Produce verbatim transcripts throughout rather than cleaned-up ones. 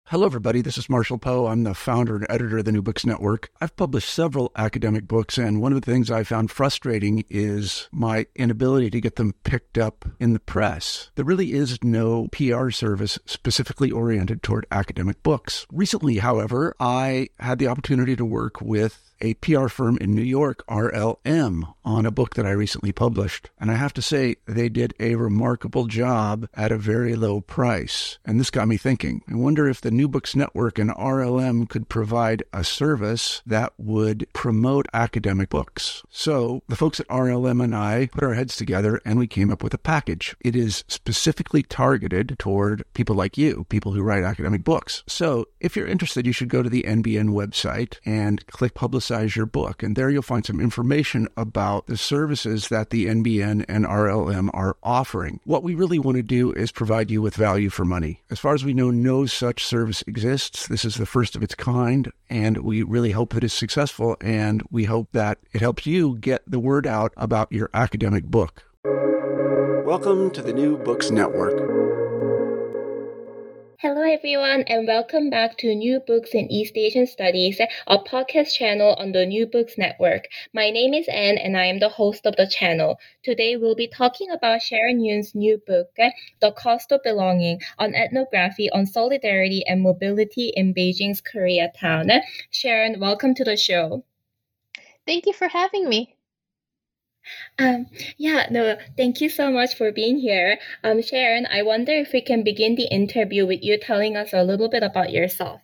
Hello, everybody. This is Marshall Poe. I'm the founder and editor of the New Books Network. I've published several academic books, and one of the things I found frustrating is my inability to get them picked up in the press. There really is no P R service specifically oriented toward academic books. Recently, however, I had the opportunity to work with a P R firm in New York, R L M, on a book that I recently published. And I have to say, they did a remarkable job at a very low price. And this got me thinking. I wonder if the New Books Network and R L M could provide a service that would promote academic books. So the folks at R L M and I put our heads together and we came up with a package. It is specifically targeted toward people like you, people who write academic books. So if you're interested, you should go to the N B N website and click Publicize your book. And there you'll find some information about the services that the N B N and R L M are offering. What we really want to do is provide you with value for money. As far as we know, no such service exists. This is the first of its kind, and we really hope that it's successful, and we hope that it helps you get the word out about your academic book. Welcome to the New Books Network. Hello everyone, and welcome back to New Books in East Asian Studies, a podcast channel on the New Books Network. My name is Anne and I am the host of the channel. Today we'll be talking about Sharon Yoon's new book, The Cost of Belonging, an ethnography on solidarity and mobility in Beijing's Koreatown. Sharon, welcome to the show. Thank you for having me. Um, yeah, no, thank you so much for being here. Um, Sharon, I wonder if we can begin the interview with you telling us a little bit about yourself.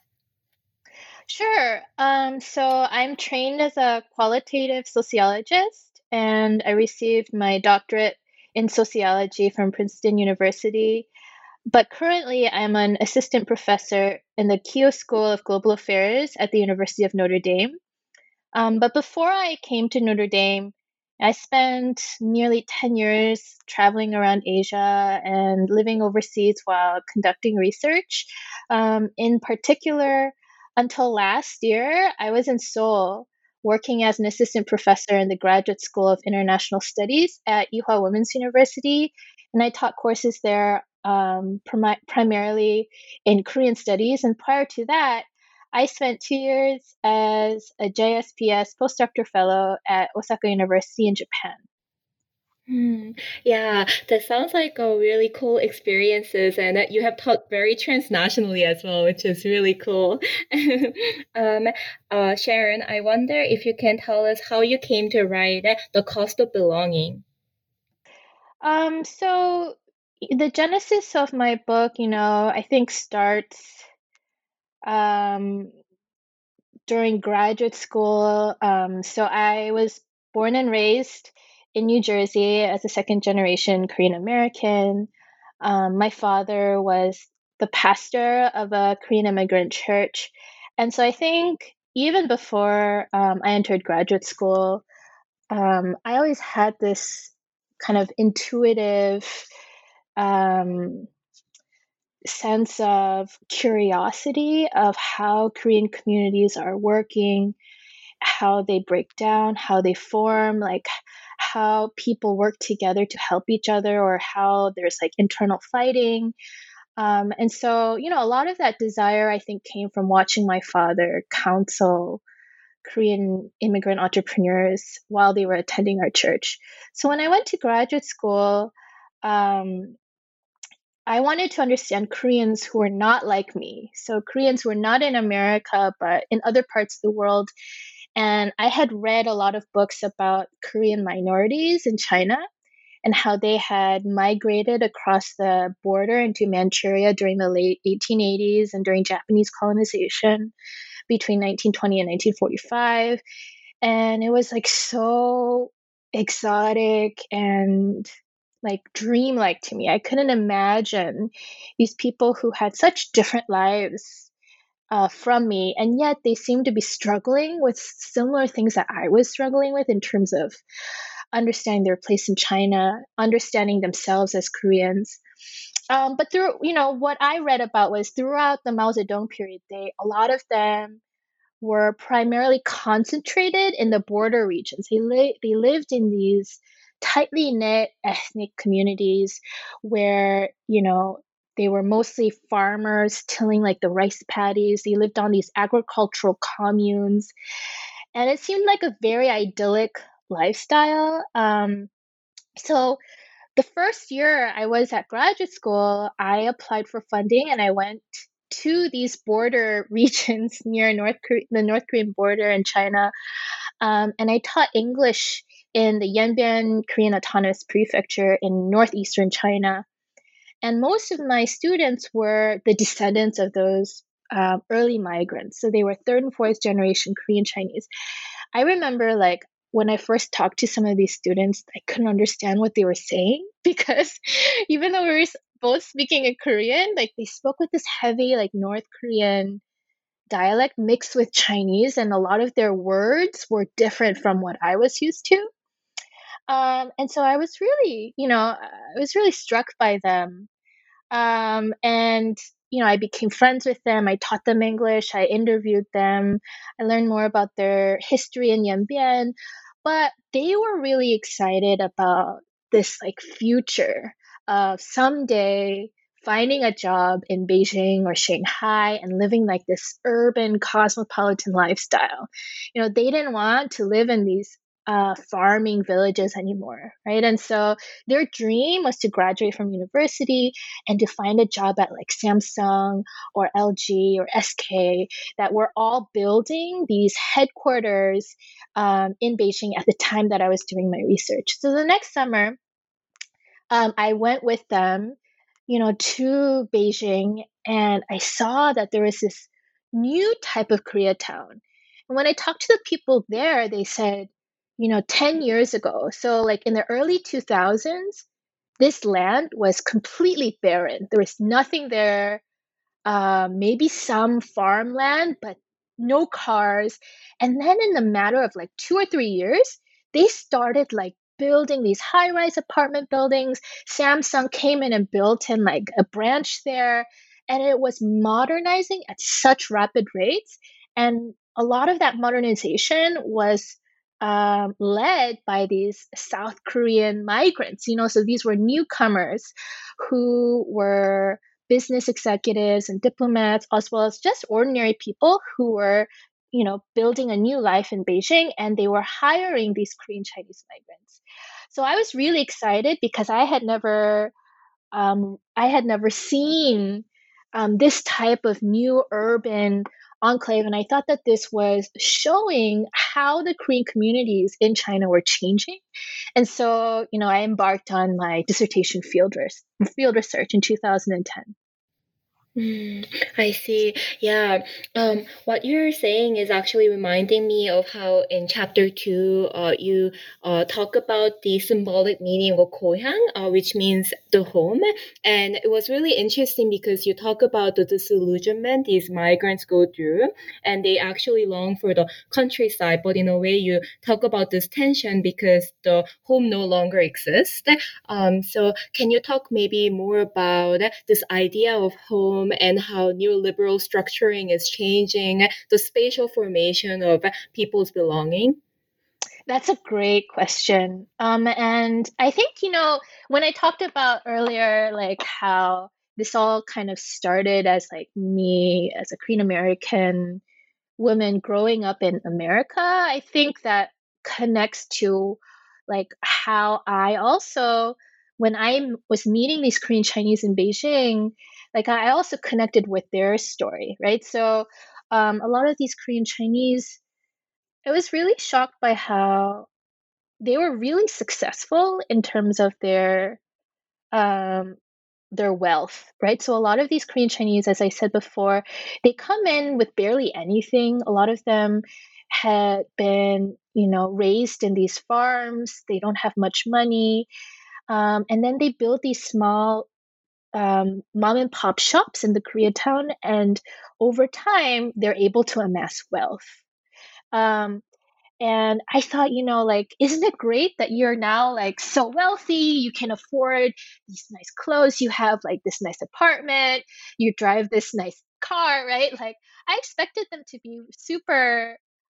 Sure. Um, so I'm trained as a qualitative sociologist, and I received my doctorate in sociology from Princeton University. But currently, I'm an assistant professor in the Keough School of Global Affairs at the University of Notre Dame. Um, but before I came to Notre Dame, I spent nearly ten years traveling around Asia and living overseas while conducting research. Um, in particular, until last year, I was in Seoul working as an assistant professor in the Graduate School of International Studies at Ewha Women's University, and I taught courses there um, prim- primarily in Korean studies. And prior to that, I spent two years as a J S P S postdoctoral fellow at Osaka University in Japan. Hmm. Yeah, that sounds like a really cool experiences, and that you have taught very transnationally as well, which is really cool. um, uh, Sharon, I wonder if you can tell us how you came to write The Cost of Belonging. Um, so the genesis of my book, you know, I think starts um, during graduate school. Um, so I was born and raised in New Jersey as a second generation Korean American. Um, my father was the pastor of a Korean immigrant church. And so I think even before um, I entered graduate school, um, I always had this kind of intuitive um, sense of curiosity of how Korean communities are working, how they break down, how they form, like how people work together to help each other, or how there's like internal fighting. Um, and so, you know, a lot of that desire, I think, came from watching my father counsel Korean immigrant entrepreneurs while they were attending our church. So when I went to graduate school, um, I wanted to understand Koreans who were not like me. So Koreans who were not in America, but in other parts of the world. And I had read a lot of books about Korean minorities in China and how they had migrated across the border into Manchuria during the late eighteen eighties and during Japanese colonization between nineteen twenty and nineteen forty-five. And it was like so exotic and like dreamlike to me. I couldn't imagine these people who had such different lives uh, from me, and yet they seemed to be struggling with similar things that I was struggling with in terms of understanding their place in China, understanding themselves as Koreans. Um, but through, you know, what I read about was throughout the Mao Zedong period, they a lot of them were primarily concentrated in the border regions. They li- they lived in these tightly knit ethnic communities where, you know, They were mostly farmers tilling like the rice paddies. They lived on these agricultural communes. And it seemed like a very idyllic lifestyle. Um, so the first year I was at graduate school, I applied for funding and I went to these border regions near North Korea, the North Korean border in China. Um, and I taught English in the Yanbian Korean Autonomous Prefecture in northeastern China. And most of my students were the descendants of those uh, early migrants. So they were third and fourth generation Korean Chinese. I remember like when I first talked to some of these students, I couldn't understand what they were saying because even though we were both speaking in Korean, like they spoke with this heavy like North Korean dialect mixed with Chinese, and a lot of their words were different from what I was used to. Um, and so I was really, you know, I was really struck by them. Um, and, you know, I became friends with them. I taught them English. I interviewed them. I learned more about their history in Yanbian. But they were really excited about this like future of someday finding a job in Beijing or Shanghai and living like this urban cosmopolitan lifestyle. You know, they didn't want to live in these uh, farming villages anymore, right? And so their dream was to graduate from university and to find a job at like Samsung or L G or S K that were all building these headquarters um, in Beijing at the time that I was doing my research. So the next summer, um, I went with them, you know, to Beijing, and I saw that there was this new type of Koreatown. And when I talked to the people there, they said, you know, ten years ago, so like in the early two thousands, this land was completely barren. There was nothing there, uh, maybe some farmland, but no cars. And then in the matter of like two or three years, they started like building these high-rise apartment buildings. Samsung came in and built in like a branch there, and it was modernizing at such rapid rates. And a lot of that modernization was um, led by these South Korean migrants. You know, so these were newcomers who were business executives and diplomats, as well as just ordinary people who were, you know, building a new life in Beijing, and they were hiring these Korean Chinese migrants. So I was really excited because I had never, um, I had never seen um, this type of new urban enclave, and I thought that this was showing how the Korean communities in China were changing. And so, you know, I embarked on my dissertation field, res- field research in two thousand ten. Mm, I see. Yeah. Um, what you're saying is actually reminding me of how in chapter two, uh, you uh, talk about the symbolic meaning of 고향, uh, which means the home. And it was really interesting because you talk about the disillusionment these migrants go through, and they actually long for the countryside. But in a way, you talk about this tension because the home no longer exists. Um, so can you talk maybe more about this idea of home and how neoliberal structuring is changing the spatial formation of people's belonging? That's a great question. Um, and I think, you know, when I talked about earlier, like how this all kind of started as like me as a Korean American woman growing up in America, I think that connects to like how I also, when I was meeting these Korean Chinese in Beijing, like I also connected with their story, right? So um, a lot of these Korean Chinese, I was really shocked by how they were really successful in terms of their um, their wealth, right? So a lot of these Korean Chinese, as I said before, they come in with barely anything. A lot of them had been, you know, raised in these farms. They don't have much money, um, and then they build these small um, mom and pop shops in the Koreatown, and over time, they're able to amass wealth. Um, and I thought, you know, like, isn't it great that you're now like so wealthy? You can afford these nice clothes. You have like this nice apartment. You drive this nice car, right? Like, I expected them to be super,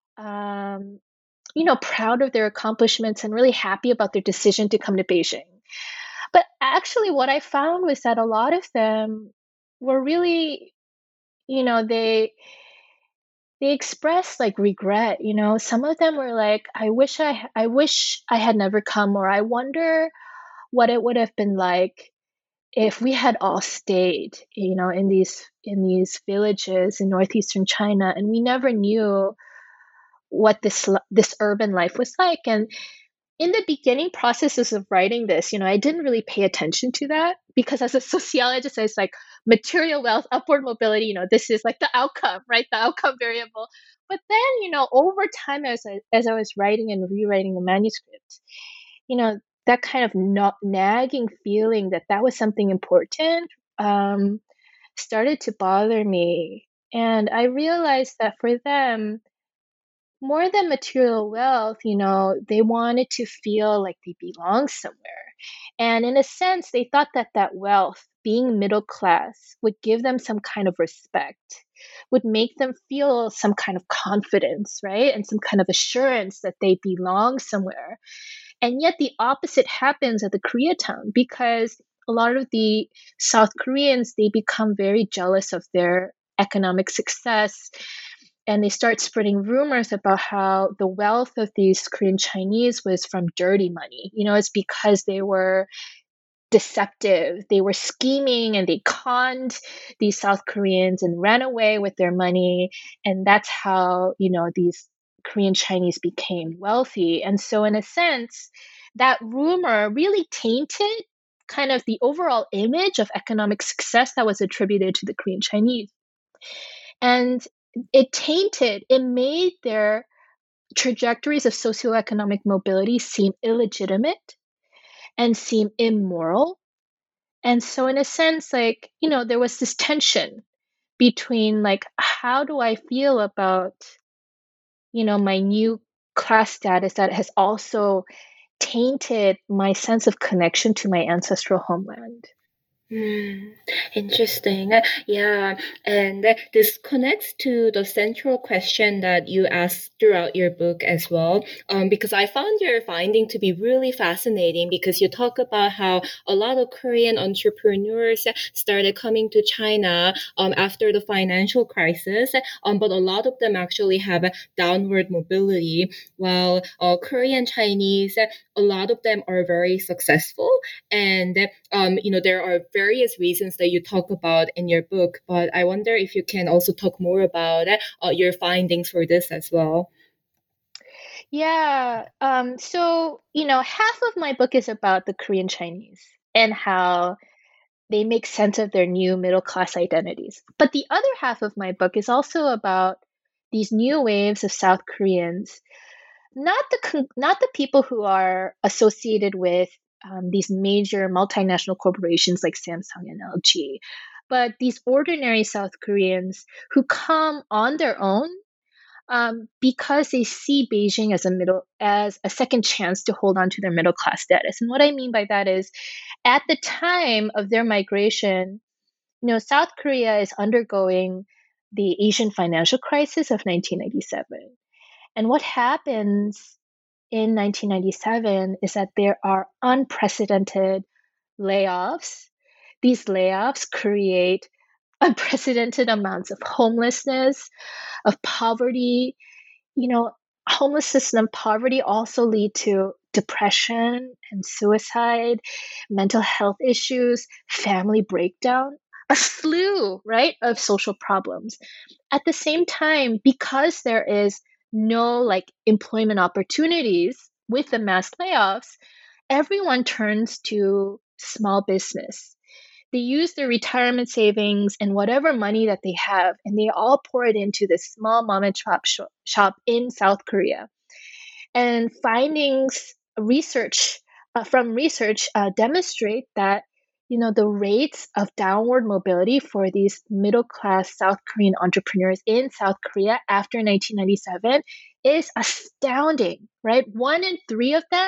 um, you know, proud of their accomplishments and really happy about their decision to come to Beijing. But actually, what I found was that a lot of them were really, you know, they they expressed like regret. You know, some of them were like, "I wish I, I wish I had never come," or "I wonder what it would have been like if we had all stayed, you know, in these in these villages in northeastern China, and we never knew what this li- this urban life was like." And in the beginning processes of writing this, you know, I didn't really pay attention to that because as a sociologist, I was like, material wealth, upward mobility, you know, this is like the outcome, right? The outcome variable. But then, you know, over time, as I, as I was writing and rewriting the manuscript, you know, that kind of no- nagging feeling that that was something important um, started to bother me. And I realized that for them, more than material wealth, you know, they wanted to feel like they belong somewhere. And in a sense, they thought that that wealth, being middle class, would give them some kind of respect, would make them feel some kind of confidence, right? And some kind of assurance that they belong somewhere. And yet the opposite happens at the Koreatown because a lot of the South Koreans, they become very jealous of their economic success, and they start spreading rumors about how the wealth of these Korean Chinese was from dirty money. You know, it's because they were deceptive. They were scheming and they conned these South Koreans and ran away with their money. And that's how, you know, these Korean Chinese became wealthy. And so, in a sense, that rumor really tainted kind of the overall image of economic success that was attributed to the Korean Chinese. And it tainted, it made their trajectories of socioeconomic mobility seem illegitimate and seem immoral. And so, in a sense, like, you know, there was this tension between, like, how do I feel about, you know, my new class status that has also tainted my sense of connection to my ancestral homeland? Hmm, interesting. Uh, Yeah, and uh, this connects to the central question that you asked throughout your book as well. Um, because I found your finding to be really fascinating because you talk about how a lot of Korean entrepreneurs started coming to China um, after the financial crisis, um, but a lot of them actually have a downward mobility, while uh, Korean Chinese, a lot of them are very successful and um, you know, there are various reasons that you talk about in your book, but I wonder if you can also talk more about uh, your findings for this as well. Yeah. Um, so, you know, half of my book is about the Korean Chinese and how they make sense of their new middle class identities. But the other half of my book is also about these new waves of South Koreans, not the con- not the people who are associated with um, these major multinational corporations like Samsung and L G, but these ordinary South Koreans who come on their own um, because they see Beijing as a middle as a second chance to hold on to their middle class status. And what I mean by that is, at the time of their migration, you know, South Korea is undergoing the Asian financial crisis of nineteen ninety-seven. And what happens in nineteen ninety-seven is that there are unprecedented layoffs. These layoffs create unprecedented amounts of homelessness, of poverty. You know, homelessness and poverty also lead to depression and suicide, mental health issues, family breakdown, a slew, right, of social problems. At the same time, because there is no like employment opportunities with the mass layoffs, everyone turns to small business. They use their retirement savings and whatever money that they have, and they all pour it into this small mom and pop shop, shop in South Korea. And findings, research uh, from research uh, demonstrate that, you know, the rates of downward mobility for these middle class South Korean entrepreneurs in South Korea after nineteen ninety-seven is astounding, right? One in three of them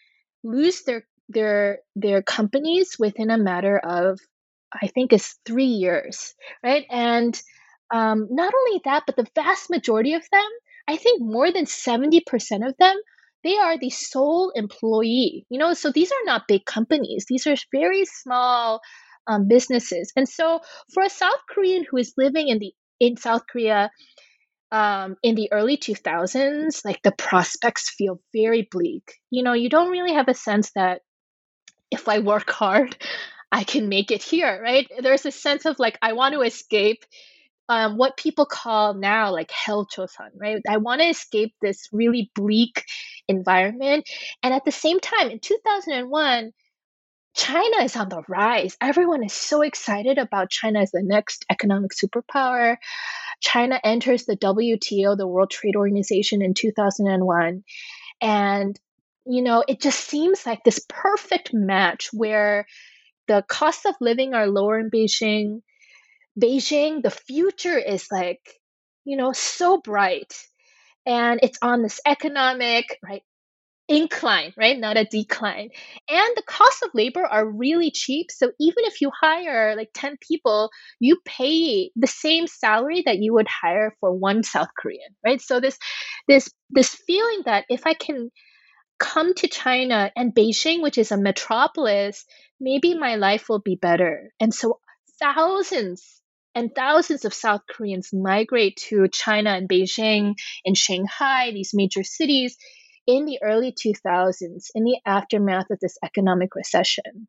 lose their their their companies within a matter of, I think, is three years, right? And um, not only that, but the vast majority of them, I think more than seventy percent of them, they are the sole employee. You know, so these are not big companies. These are very small um, businesses. And so for a South Korean who is living in the in South Korea um, in the early two thousands, like the prospects feel very bleak. You know, you don't really have a sense that if I work hard, I can make it here, right? There's a sense of like, I want to escape um, what people call now like hell chosun, right? I want to escape this really bleak environment. And at the same time, in two thousand one, China is on the rise. Everyone is so excited about China as the next economic superpower. China enters the W T O, the World Trade Organization, in two thousand one. And, you know, it just seems like this perfect match where the costs of living are lower in Beijing. Beijing, the future is like, you know, so bright. And it's on this economic, right, incline, right, not a decline. And the costs of labor are really cheap. So even if you hire like ten people, you pay the same salary that you would hire for one South Korean, right? So this this this feeling that if I can come to China and Beijing, which is a metropolis, maybe my life will be better. And so thousands and thousands of South Koreans migrate to China and Beijing and Shanghai, these major cities, in the early two thousands, in the aftermath of this economic recession.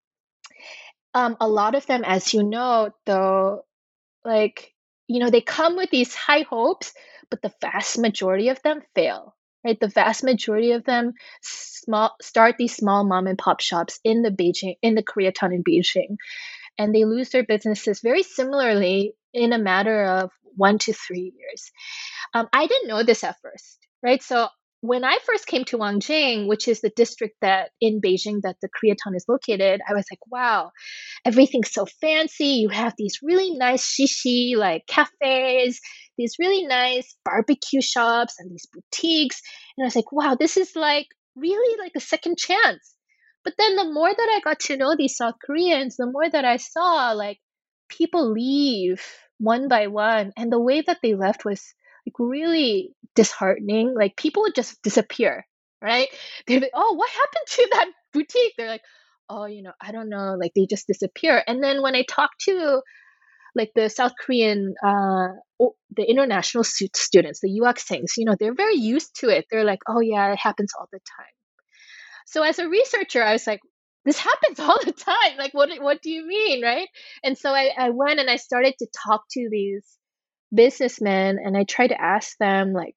Um, a lot of them, as you know, though, like, you know, they come with these high hopes, but the vast majority of them fail, right? The vast majority of them small start these small mom and pop shops in the Beijing, in the Koreatown in Beijing, and they lose their businesses very similarly in a matter of one to three years. Um, I didn't know this at first, right? So when I first came to Wangjing, which is the district that in Beijing that the Koreatown is located, I was like, wow, everything's so fancy. You have these really nice shishi like cafes, these really nice barbecue shops and these boutiques. And I was like, wow, this is like really like a second chance. But then the more that I got to know these South Koreans, the more that I saw like people leave one by one. And the way that they left was like really disheartening. Like people would just disappear, right? They'd be, oh, what happened to that boutique? They're like, oh, you know, I don't know. Like they just disappear. And then when I talk to like the South Korean, uh, the international students, the 유학생s, you know, they're very used to it. They're like, oh yeah, it happens all the time. So as a researcher, I was like, this happens all the time. Like, what, what do you mean, right? And so I, I went and I started to talk to these businessmen and I tried to ask them like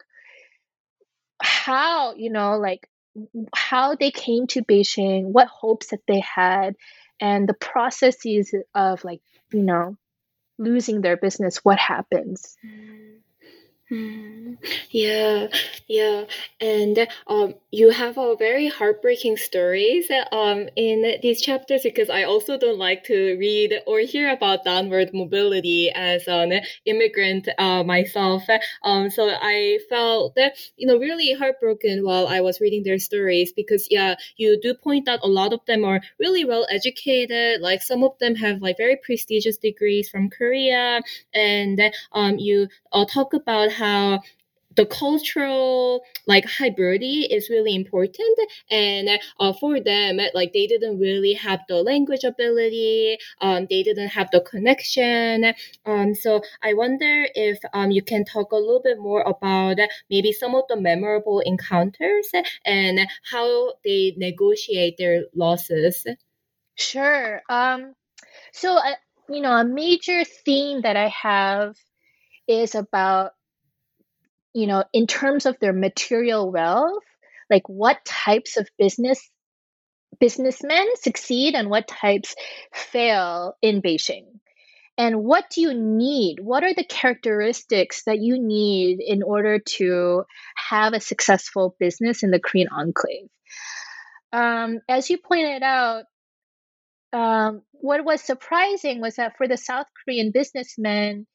how, you know, like how they came to Beijing, what hopes that they had, and the processes of like, you know, losing their business, what happens. Mm, yeah, yeah, and um, you have a very heartbreaking stories um in these chapters because I also don't like to read or hear about downward mobility as an immigrant uh, myself. Um, so I felt that you know really heartbroken while I was reading their stories because yeah, you do point out a lot of them are really well educated. Like some of them have like very prestigious degrees from Korea, and um, you uh, talk about how the cultural like hybridity is really important and uh, for them like they didn't really have the language ability, um, they didn't have the connection, um, so I wonder if um, you can talk a little bit more about maybe some of the memorable encounters and how they negotiate their losses. Sure. Um, so, uh, you know, a major theme that I have is about, you know, in terms of their material wealth, like what types of business businessmen succeed and what types fail in Beijing. And what do you need? What are the characteristics that you need in order to have a successful business in the Korean enclave? Um, as you pointed out, um, what was surprising was that for the South Korean businessmen,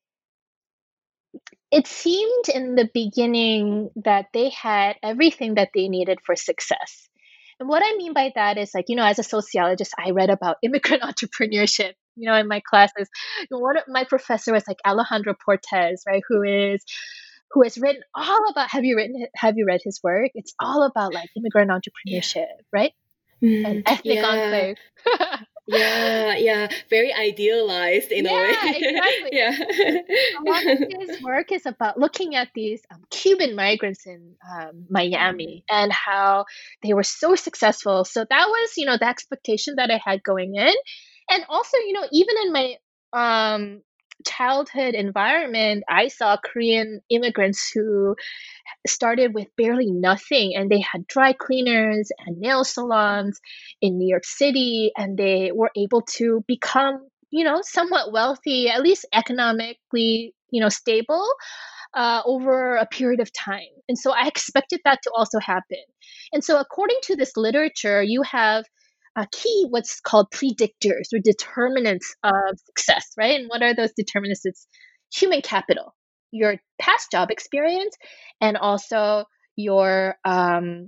it seemed in the beginning that they had everything that they needed for success. And what I mean by that is like, you know, as a sociologist, I read about immigrant entrepreneurship, you know, in my classes. One of my professor was like Alejandro Portes, right, who is who has written all about, have you written, have you read his work? It's all about like immigrant entrepreneurship, yeah. right? Mm, And ethnic yeah. enclave. yeah, yeah, very idealized in yeah, a way. exactly. yeah, a lot of his work is about looking at these um, Cuban migrants in um, Miami and how they were so successful. So that was, you know, the expectation that I had going in, and also, you know, even in my um, childhood environment, I saw Korean immigrants who started with barely nothing, and they had dry cleaners and nail salons in New York City, and they were able to become, you know, somewhat wealthy, at least economically, you know, stable uh, over a period of time. And so I expected that to also happen. And so according to this literature, you have a key what's called predictors or determinants of success, right? And what are those determinants? It's human capital, your past job experience, and also your um,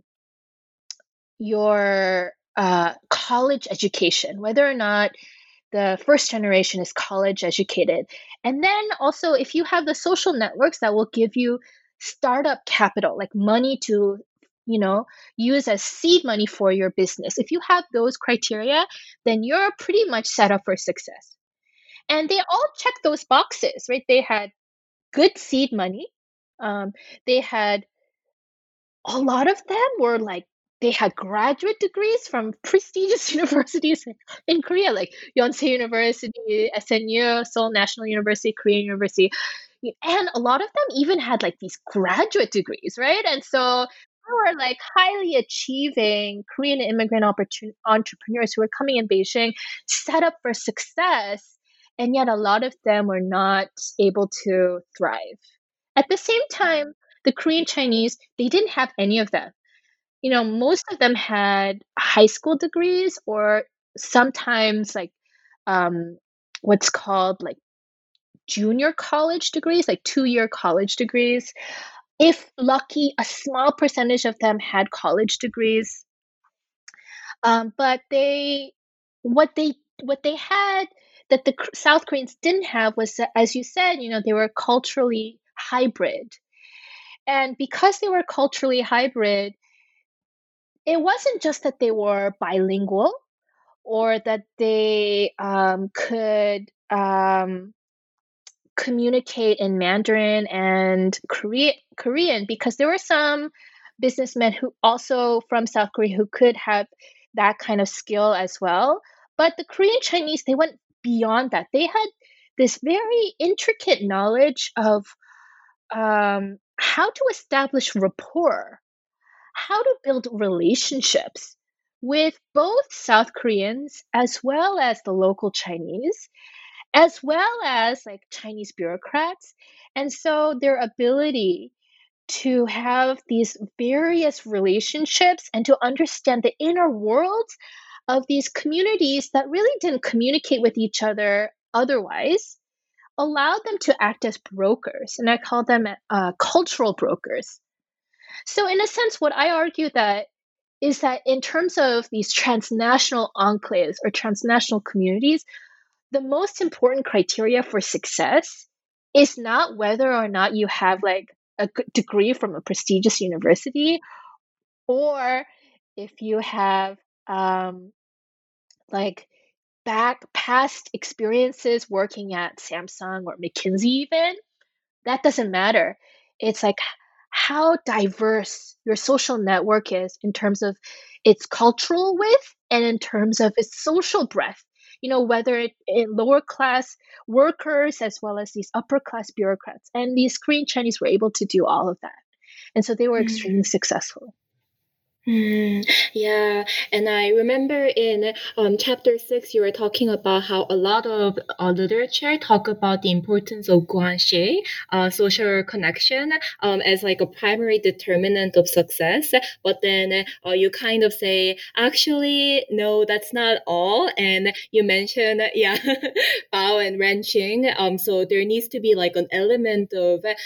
your uh, college education, whether or not the first generation is college educated. And then also, if you have the social networks that will give you startup capital, like money to, you know, use as seed money for your business, if you have those criteria, then you're pretty much set up for success. And they all check those boxes, right? They had good seed money. Um, they had a lot of them were like they had graduate degrees from prestigious universities in Korea, like Yonsei University, S N U, Seoul National University, Korean University. And a lot of them even had like these graduate degrees, right? And so they were like highly achieving Korean immigrant opportun- entrepreneurs who were coming in Beijing, set up for success. And yet a lot of them were not able to thrive. At the same time, the Korean Chinese, they didn't have any of that. You know, most of them had high school degrees or sometimes like um, what's called like junior college degrees, like two year college degrees. If lucky, a small percentage of them had college degrees. Um, but they, what they, what they had that the South Koreans didn't have was, that, as you said, you know, they were culturally hybrid. And because they were culturally hybrid, it wasn't just that they were bilingual or that they um, could um, communicate in Mandarin and Korea- Korean, because there were some businessmen who also from South Korea who could have that kind of skill as well. But the Korean Chinese, they went beyond that. They had this very intricate knowledge of um, how to establish rapport, how to build relationships with both South Koreans as well as the local Chinese, as well as like Chinese bureaucrats. And so their ability to have these various relationships and to understand the inner worlds of these communities that really didn't communicate with each other otherwise allowed them to act as brokers. And I call them uh, cultural brokers. So in a sense, what I argue that is that in terms of these transnational enclaves or transnational communities, the most important criteria for success is not whether or not you have like a good degree from a prestigious university or if you have um, like back past experiences working at Samsung or McKinsey even. That doesn't matter. It's like how diverse your social network is in terms of its cultural width and in terms of its social breadth. You know, whether it, it lower class workers as well as these upper class bureaucrats. And these Korean Chinese were able to do all of that. And so they were extremely successful. Mm, yeah, and I remember in um, chapter six, you were talking about how a lot of uh, literature talk about the importance of guanxi, uh, social connection, um, as like a primary determinant of success. But then uh, you kind of say, actually, no, that's not all. And you mentioned, yeah, Bao and Renqing. Um, so there needs to be like an element of like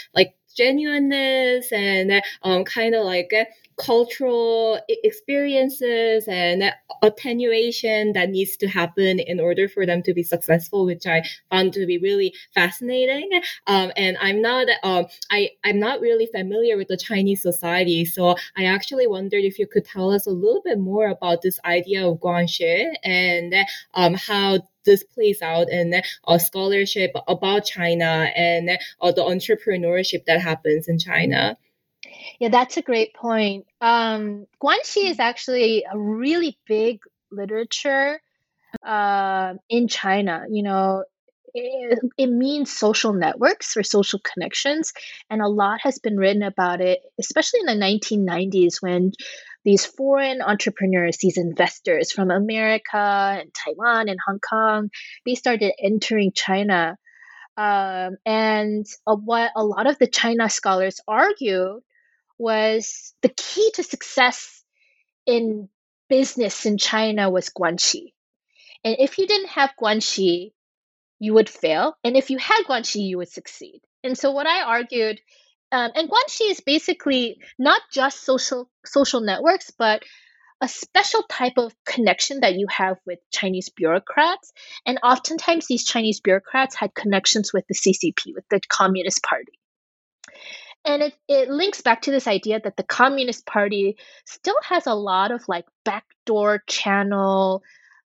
genuineness and um, kind of like cultural experiences and attenuation that needs to happen in order for them to be successful, which I found to be really fascinating. Um, and I'm not, um, I, I'm not really familiar with the Chinese society, so I actually wondered if you could tell us a little bit more about this idea of guanxi and um, how this plays out in uh, scholarship about China and uh, the entrepreneurship that happens in China. Yeah, that's a great point. Um, guanxi is actually a really big literature uh, in China. You know, it, it means social networks or social connections, and a lot has been written about it, especially in the nineteen nineties when these foreign entrepreneurs, these investors from America and Taiwan and Hong Kong, they started entering China. Um, and uh, what a lot of the China scholars argued was the key to success in business in China was guanxi. And if you didn't have guanxi, you would fail. And if you had guanxi, you would succeed. And so what I argued, um, and guanxi is basically not just social social networks, but a special type of connection that you have with Chinese bureaucrats. And oftentimes these Chinese bureaucrats had connections with the C C P, with the Communist Party. And it, it links back to this idea that the Communist Party still has a lot of like backdoor channel,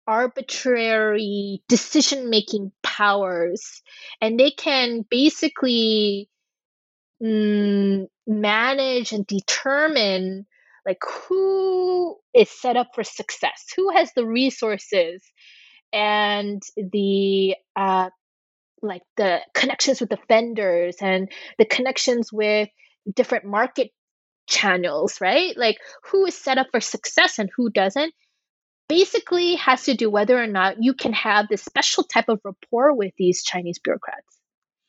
arbitrary decision making powers. And they can basically mm, manage and determine like who is set up for success, who has the resources and the uh, like the connections with the vendors and the connections with different market channels, right? Like who is set up for success and who doesn't basically has to do whether or not you can have this special type of rapport with these Chinese bureaucrats.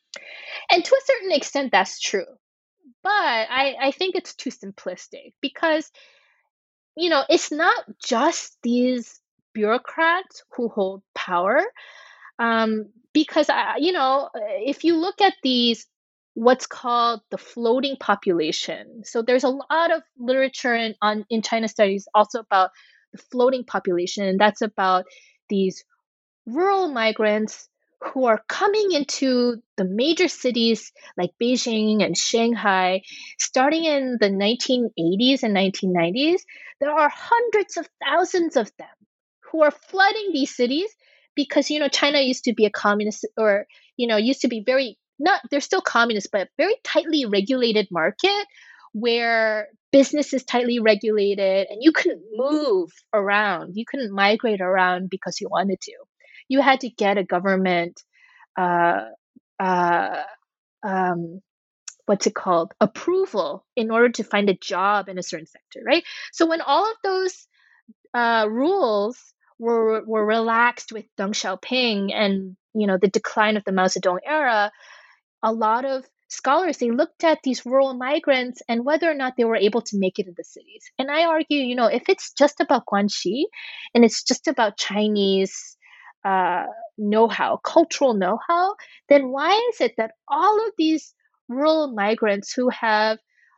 And to a certain extent, that's true. But I, I think it's too simplistic because, you know, it's not just these bureaucrats who hold power. Um, because, I, you know, if you look at these, what's called the floating population. So there's a lot of literature in, on, in China studies also about the floating population. And that's about these rural migrants who are coming into the major cities like Beijing and Shanghai starting in the nineteen eighties and nineteen nineties. There are hundreds of thousands of them who are flooding these cities because, you know, China used to be a communist or, you know, used to be very, not, they're still communist, but very tightly regulated market where business is tightly regulated and you couldn't move around. You couldn't migrate around because you wanted to. You had to get a government, uh, uh, um, what's it called, approval in order to find a job in a certain sector, right? So when all of those uh, rules were were relaxed with Deng Xiaoping and, you know, the decline of the Mao Zedong era, a lot of scholars, they looked at these rural migrants and whether or not they were able to make it in the cities. And I argue, you know, if it's just about guanxi and it's just about Chinese uh, know-how, cultural know-how, then why is it that all of these rural migrants who have,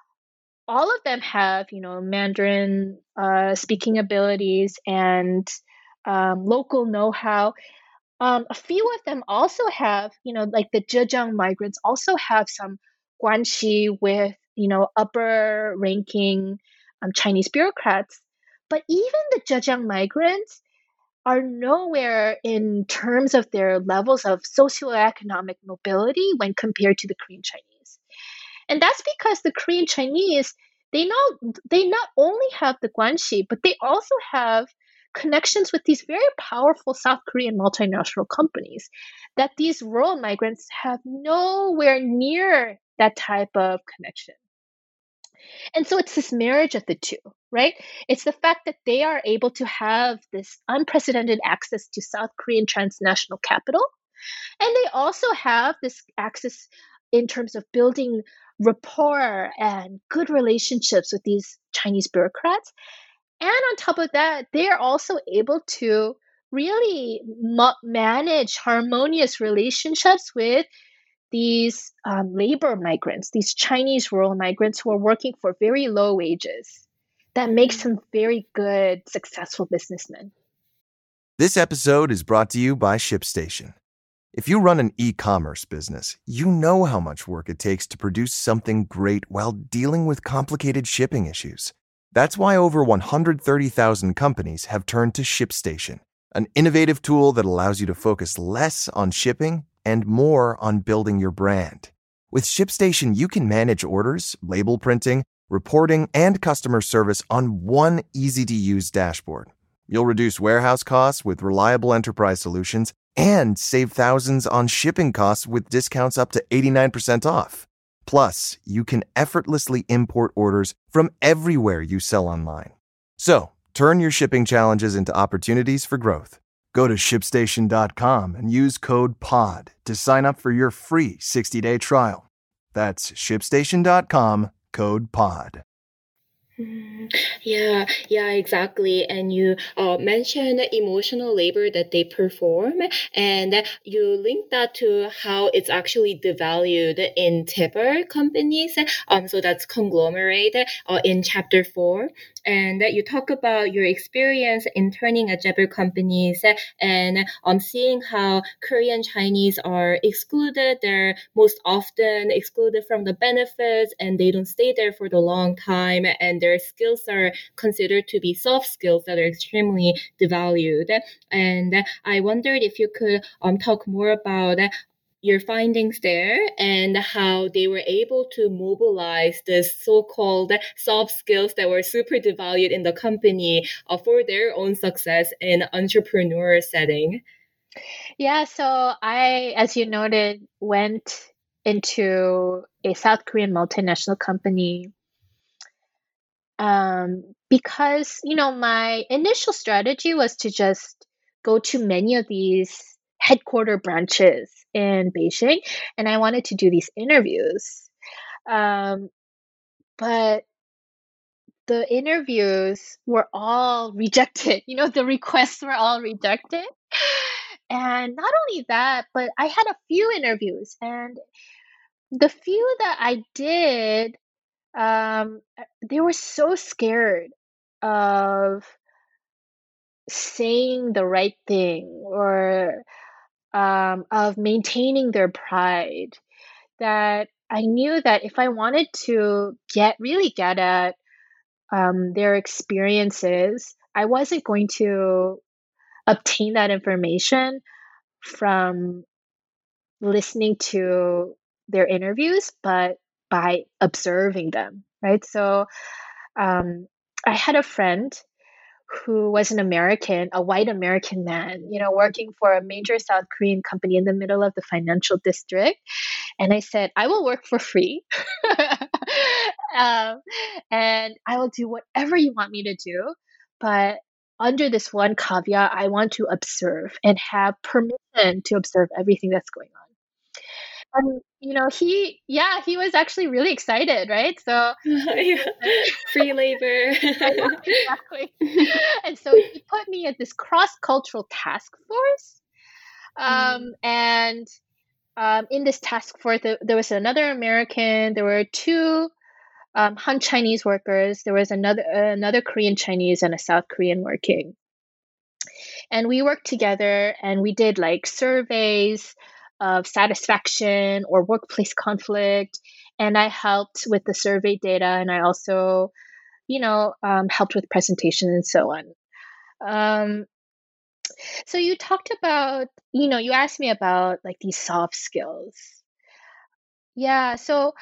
all of them have, you know, Mandarin uh, speaking abilities and um, local know-how, um, a few of them also have, you know, like the Zhejiang migrants also have some guanxi with, you know, upper ranking um, Chinese bureaucrats. But even the Zhejiang migrants are nowhere in terms of their levels of socioeconomic mobility when compared to the Korean Chinese. And that's because the Korean Chinese, they know they not only have the guanxi, but they also have connections with these very powerful South Korean multinational companies that these rural migrants have nowhere near that type of connection. And so it's this marriage of the two, right? It's the fact that they are able to have this unprecedented access to South Korean transnational capital. And they also have this access in terms of building rapport and good relationships with these Chinese bureaucrats. And on top of that, they are also able to really ma- manage harmonious relationships with these um, labor migrants, these Chinese rural migrants who are working for very low wages. That makes them very good, successful businessmen. This episode is brought to you by ShipStation. If you run an e-commerce business, you know how much work it takes to produce something great while dealing with complicated shipping issues. That's why over one hundred thirty thousand companies have turned to ShipStation, an innovative tool that allows you to focus less on shipping and more on building your brand. With ShipStation, you can manage orders, label printing, reporting, and customer service on one easy-to-use dashboard. You'll reduce warehouse costs with reliable enterprise solutions and save thousands on shipping costs with discounts up to eighty-nine percent off. Plus, you can effortlessly import orders from everywhere you sell online. So, turn your shipping challenges into opportunities for growth. Go to ship station dot com and use code P O D to sign up for your free sixty-day trial. That's ship station dot com, code P O D. Mm, Yeah, yeah, exactly. And you uh, mentioned emotional labor that they perform, and you link that to how it's actually devalued in tipper companies. Um, so that's conglomerate uh, in chapter four. And you talk about your experience interning at Jebel companies and um, seeing how Korean Chinese are excluded. They're most often excluded from the benefits, and they don't stay there for the long time, and their skills are considered to be soft skills that are extremely devalued. And I wondered if you could um, talk more about your findings there and how they were able to mobilize the so-called soft skills that were super devalued in the company uh, for their own success in entrepreneur setting. Yeah, so I, as you noted, went into a South Korean multinational company um, because, you know, my initial strategy was to just go to many of these headquarter branches in Beijing, and I wanted to do these interviews. Um, but the interviews were all rejected. You know, the requests were all rejected. And not only that, but I had a few interviews, and the few that I did, um, they were so scared of saying the right thing or um, of maintaining their pride that I knew that if I wanted to get really get at um, their experiences, I wasn't going to obtain that information from listening to their interviews, but by observing them, right? So um, I had a friend who was an American, a white American man, you know, working for a major South Korean company in the middle of the financial district. And I said, I will work for free. um, and I will do whatever you want me to do. But under this one caveat, I want to observe and have permission to observe everything that's going on. And, you know, he, yeah, he was actually really excited, right? So, Yeah. Free labor. exactly. And so he put me at this cross-cultural task force. Um, and um, in this task force, th- there was another American. There were two um, Han Chinese workers. There was another another Korean Chinese and a South Korean working. And we worked together, and we did like surveys of satisfaction or workplace conflict. And I helped with the survey data, and I also, you know, um, helped with presentation and so on. Um, so you talked about, you know, you asked me about like these soft skills. Yeah. So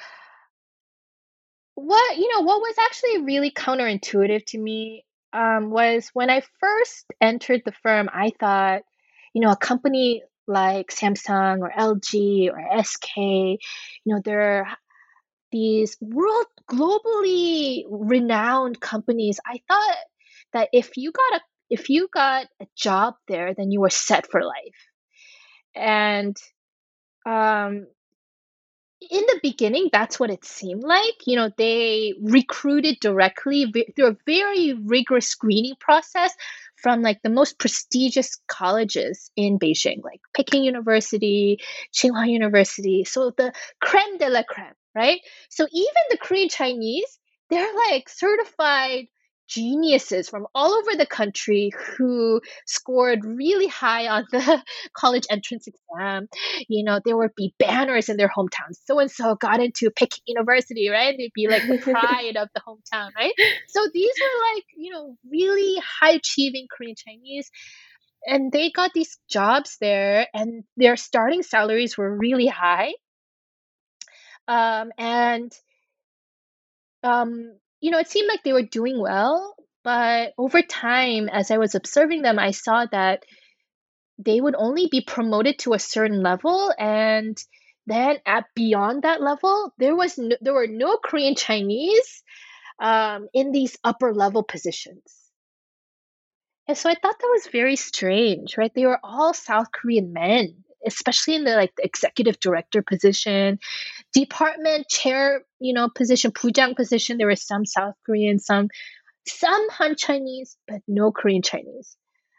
what, you know, what was actually really counterintuitive to me um, was when I first entered the firm, I thought, you know, a company like Samsung or L G or S K, you know, they're these world globally renowned companies. I thought that if you got a if you got a job there, then you were set for life. And um, in the beginning, that's what it seemed like. You know, they recruited directly vi- through a very rigorous screening process from like the most prestigious colleges in Beijing, like Peking University, Tsinghua University. So the creme de la creme, right? So even the Korean Chinese, they're like certified geniuses from all over the country who scored really high on the college entrance exam. You know, there would be banners in their hometown. So and so got into Peking University, right? They'd be like the pride of the hometown, right? So these were like, you know, really high achieving Korean Chinese. And they got these jobs there, and their starting salaries were really high. Um, and um, you know, it seemed like they were doing well, but over time, as I was observing them, I saw that they would only be promoted to a certain level, and then at beyond that level, there was no, there were no Korean Chinese um, in these upper level positions. And so I thought that was very strange, right? They were all South Korean men, especially in the like the executive director position, department chair, you know, position, bujang position. There were some South Korean, some some Han Chinese, but no Korean Chinese.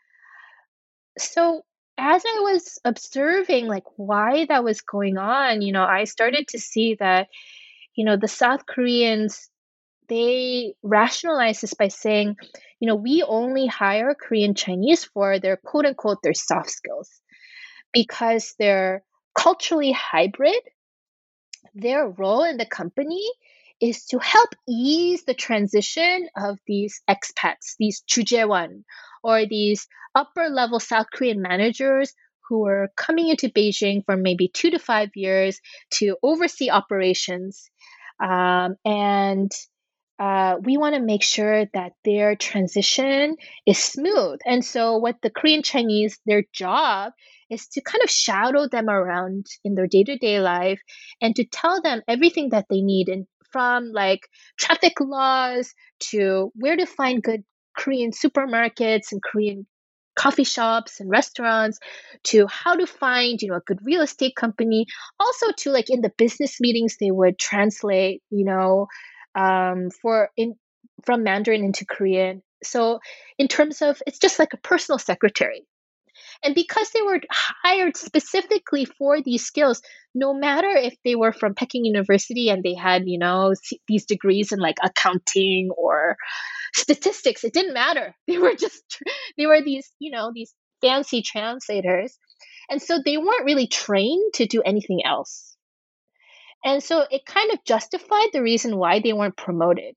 So as I was observing like why that was going on, you know, I started to see that, you know, the South Koreans, they rationalize this by saying, you know, we only hire Korean Chinese for their quote unquote their soft skills because they're culturally hybrid. Their role in the company is to help ease the transition of these expats, these 주재원, or these upper level South Korean managers who are coming into Beijing for maybe two to five years to oversee operations. Um, and uh, we want to make sure that their transition is smooth. And so, what the Korean Chinese, their job is to kind of shadow them around in their day to day life and to tell them everything that they need, and from like traffic laws to where to find good Korean supermarkets and Korean coffee shops and restaurants, to how to find, you know, a good real estate company. Also to like in the business meetings, they would translate, you know, um, for in from Mandarin into Korean. So in terms of, it's just like a personal secretary. And because they were hired specifically for these skills, no matter if they were from Peking University and they had, you know, these degrees in like accounting or statistics, it didn't matter. They were just, they were these, you know, these fancy translators. And so they weren't really trained to do anything else. And so it kind of justified the reason why they weren't promoted.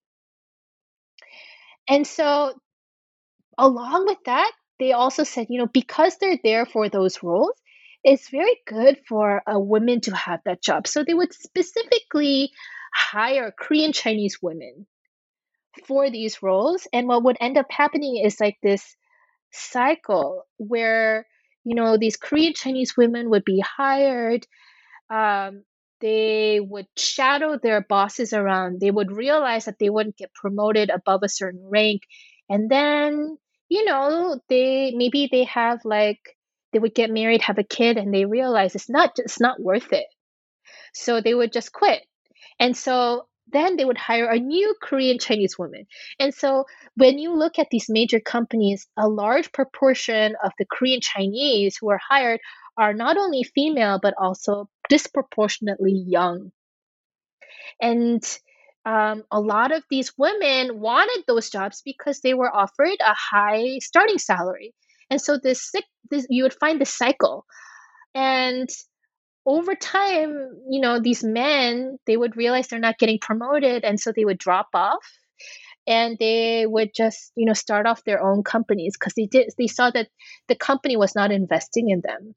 And so along with that, they also said, you know, because they're there for those roles, it's very good for a woman to have that job. So they would specifically hire Korean Chinese women for these roles. And what would end up happening is like this cycle where, you know, these Korean Chinese women would be hired. Um, they would shadow their bosses around. They would realize that they wouldn't get promoted above a certain rank. And then, you know, they maybe they have like, they would get married, have a kid, and they realize it's not it's not worth it. So they would just quit. And so then they would hire a new Korean Chinese woman. And so when you look at these major companies, a large proportion of the Korean Chinese who are hired are not only female, but also disproportionately young. And um, a lot of these women wanted those jobs because they were offered a high starting salary. And so this, this you would find this cycle. And over time, you know, these men, they would realize they're not getting promoted, and so they would drop off, and they would just, you know, start off their own companies because they did they saw that the company was not investing in them.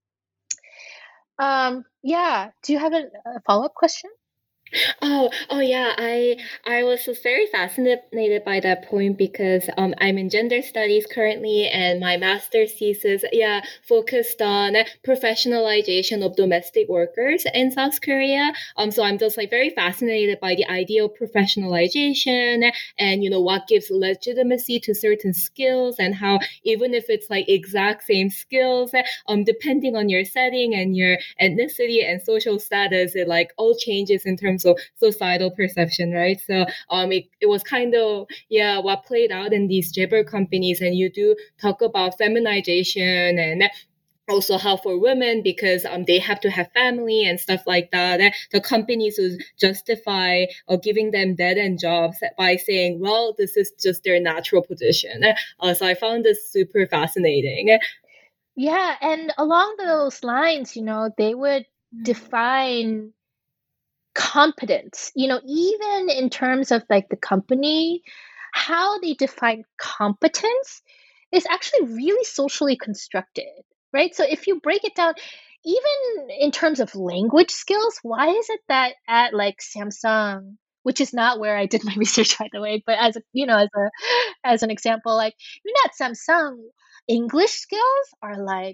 Um, yeah. Do you have a, a follow-up question? Oh, oh yeah. I I was just very fascinated by that point because um I'm in gender studies currently, and my master's thesis, yeah, focused on professionalization of domestic workers in South Korea. Um, so I'm just like very fascinated by the idea of professionalization, and you know what gives legitimacy to certain skills, and how even if it's like exact same skills, um, depending on your setting and your ethnicity and social status, it like all changes in terms terms of societal perception, right? So um, it, it was kind of, yeah, what played out in these gibber companies. And you do talk about feminization and also how for women, because um, they have to have family and stuff like that, the companies would justify uh, giving them dead-end jobs by saying, well, this is just their natural position. Uh, so I found this super fascinating. Yeah, and along those lines, you know, they would define competence, you know, even in terms of like the company, how they define competence is actually really socially constructed, right? So if you break it down, even in terms of language skills, why is it that at like Samsung, which is not where I did my research, by the way, but as a, you know, as a as an example, like even at Samsung, English skills are like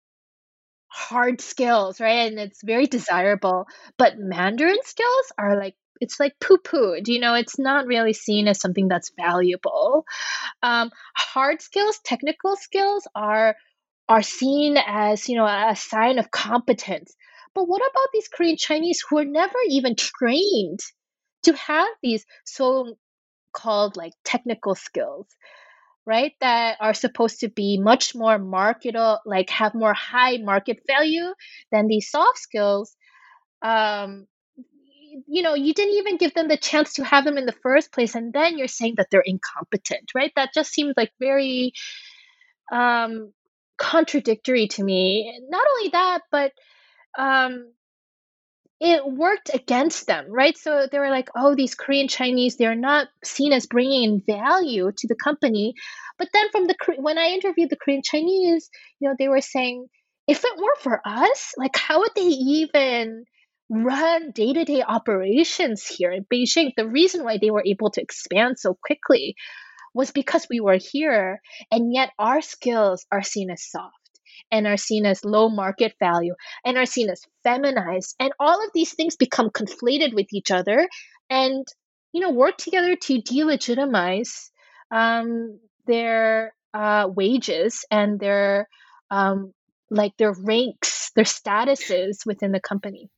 hard skills, right? And it's very desirable. But Mandarin skills are like, it's like poo pooed, you know, it's not really seen as something that's valuable. Um, hard skills, technical skills are are seen as, you know, a sign of competence. But what about these Korean Chinese who are never even trained to have these so called like technical skills? Right, that are supposed to be much more marketable, like have more high market value than these soft skills. Um, you know, you didn't even give them the chance to have them in the first place, and then you're saying that they're incompetent, right? That just seems like very um, contradictory to me. Not only that, but um, it worked against them, right? So they were like, oh, these Korean Chinese, they're not seen as bringing in value to the company. But then from the when I interviewed the Korean Chinese, you know, they were saying, if it weren't for us, like how would they even run day-to-day operations here in Beijing? The reason why they were able to expand so quickly was because we were here, and yet our skills are seen as soft and are seen as low market value and are seen as feminized, and all of these things become conflated with each other and, you know, work together to delegitimize um, their uh, wages and their um, like their ranks, their statuses within the company.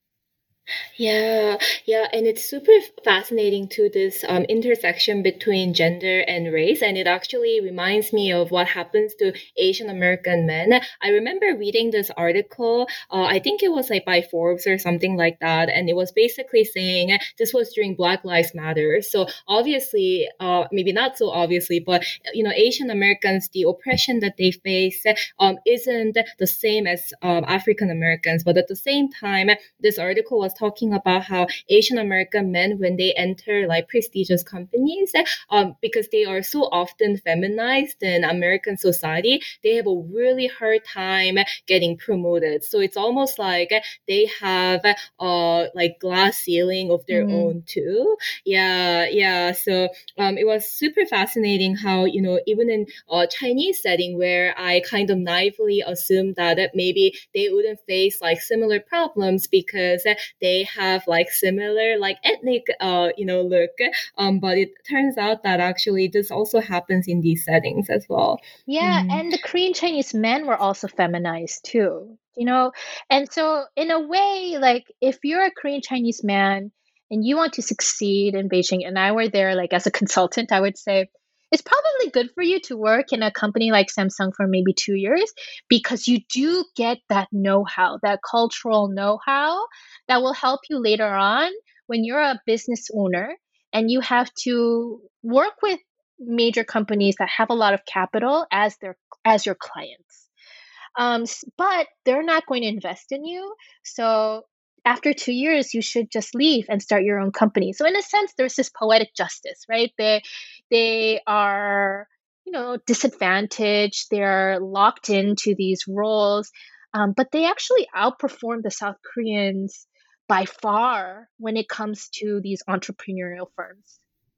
Yeah, yeah, and it's super fascinating to this um, intersection between gender and race, and it actually reminds me of what happens to Asian American men. I remember reading this article, uh, I think it was like by Forbes or something like that, and it was basically saying this was during Black Lives Matter. So obviously, uh, maybe not so obviously, but you know, Asian Americans, the oppression that they face um, isn't the same as um, African Americans, but at the same time, this article was talking about how Asian American men, when they enter like prestigious companies, um, because they are so often feminized in American society, they have a really hard time getting promoted. So it's almost like they have uh like glass ceiling of their mm-hmm. own too. Yeah, yeah. So um, it was super fascinating how, you know, even in a Chinese setting where I kind of naively assumed that maybe they wouldn't face like similar problems because they have like similar like ethnic uh you know look, um but it turns out that actually this also happens in these settings as well. Yeah, mm. And the Korean Chinese men were also feminized too, you know. And so in a way, like if you're a Korean Chinese man and you want to succeed in Beijing, and I were there like as a consultant, I would say it's probably good for you to work in a company like Samsung for maybe two years because you do get that know-how, that cultural know-how that will help you later on when you're a business owner and you have to work with major companies that have a lot of capital as their as your clients. Um, but they're not going to invest in you. So after two years, you should just leave and start your own company. So in a sense, there's this poetic justice, right? They they are, you know, disadvantaged. They're locked into these roles, um, but they actually outperform the South Koreans by far when it comes to these entrepreneurial firms.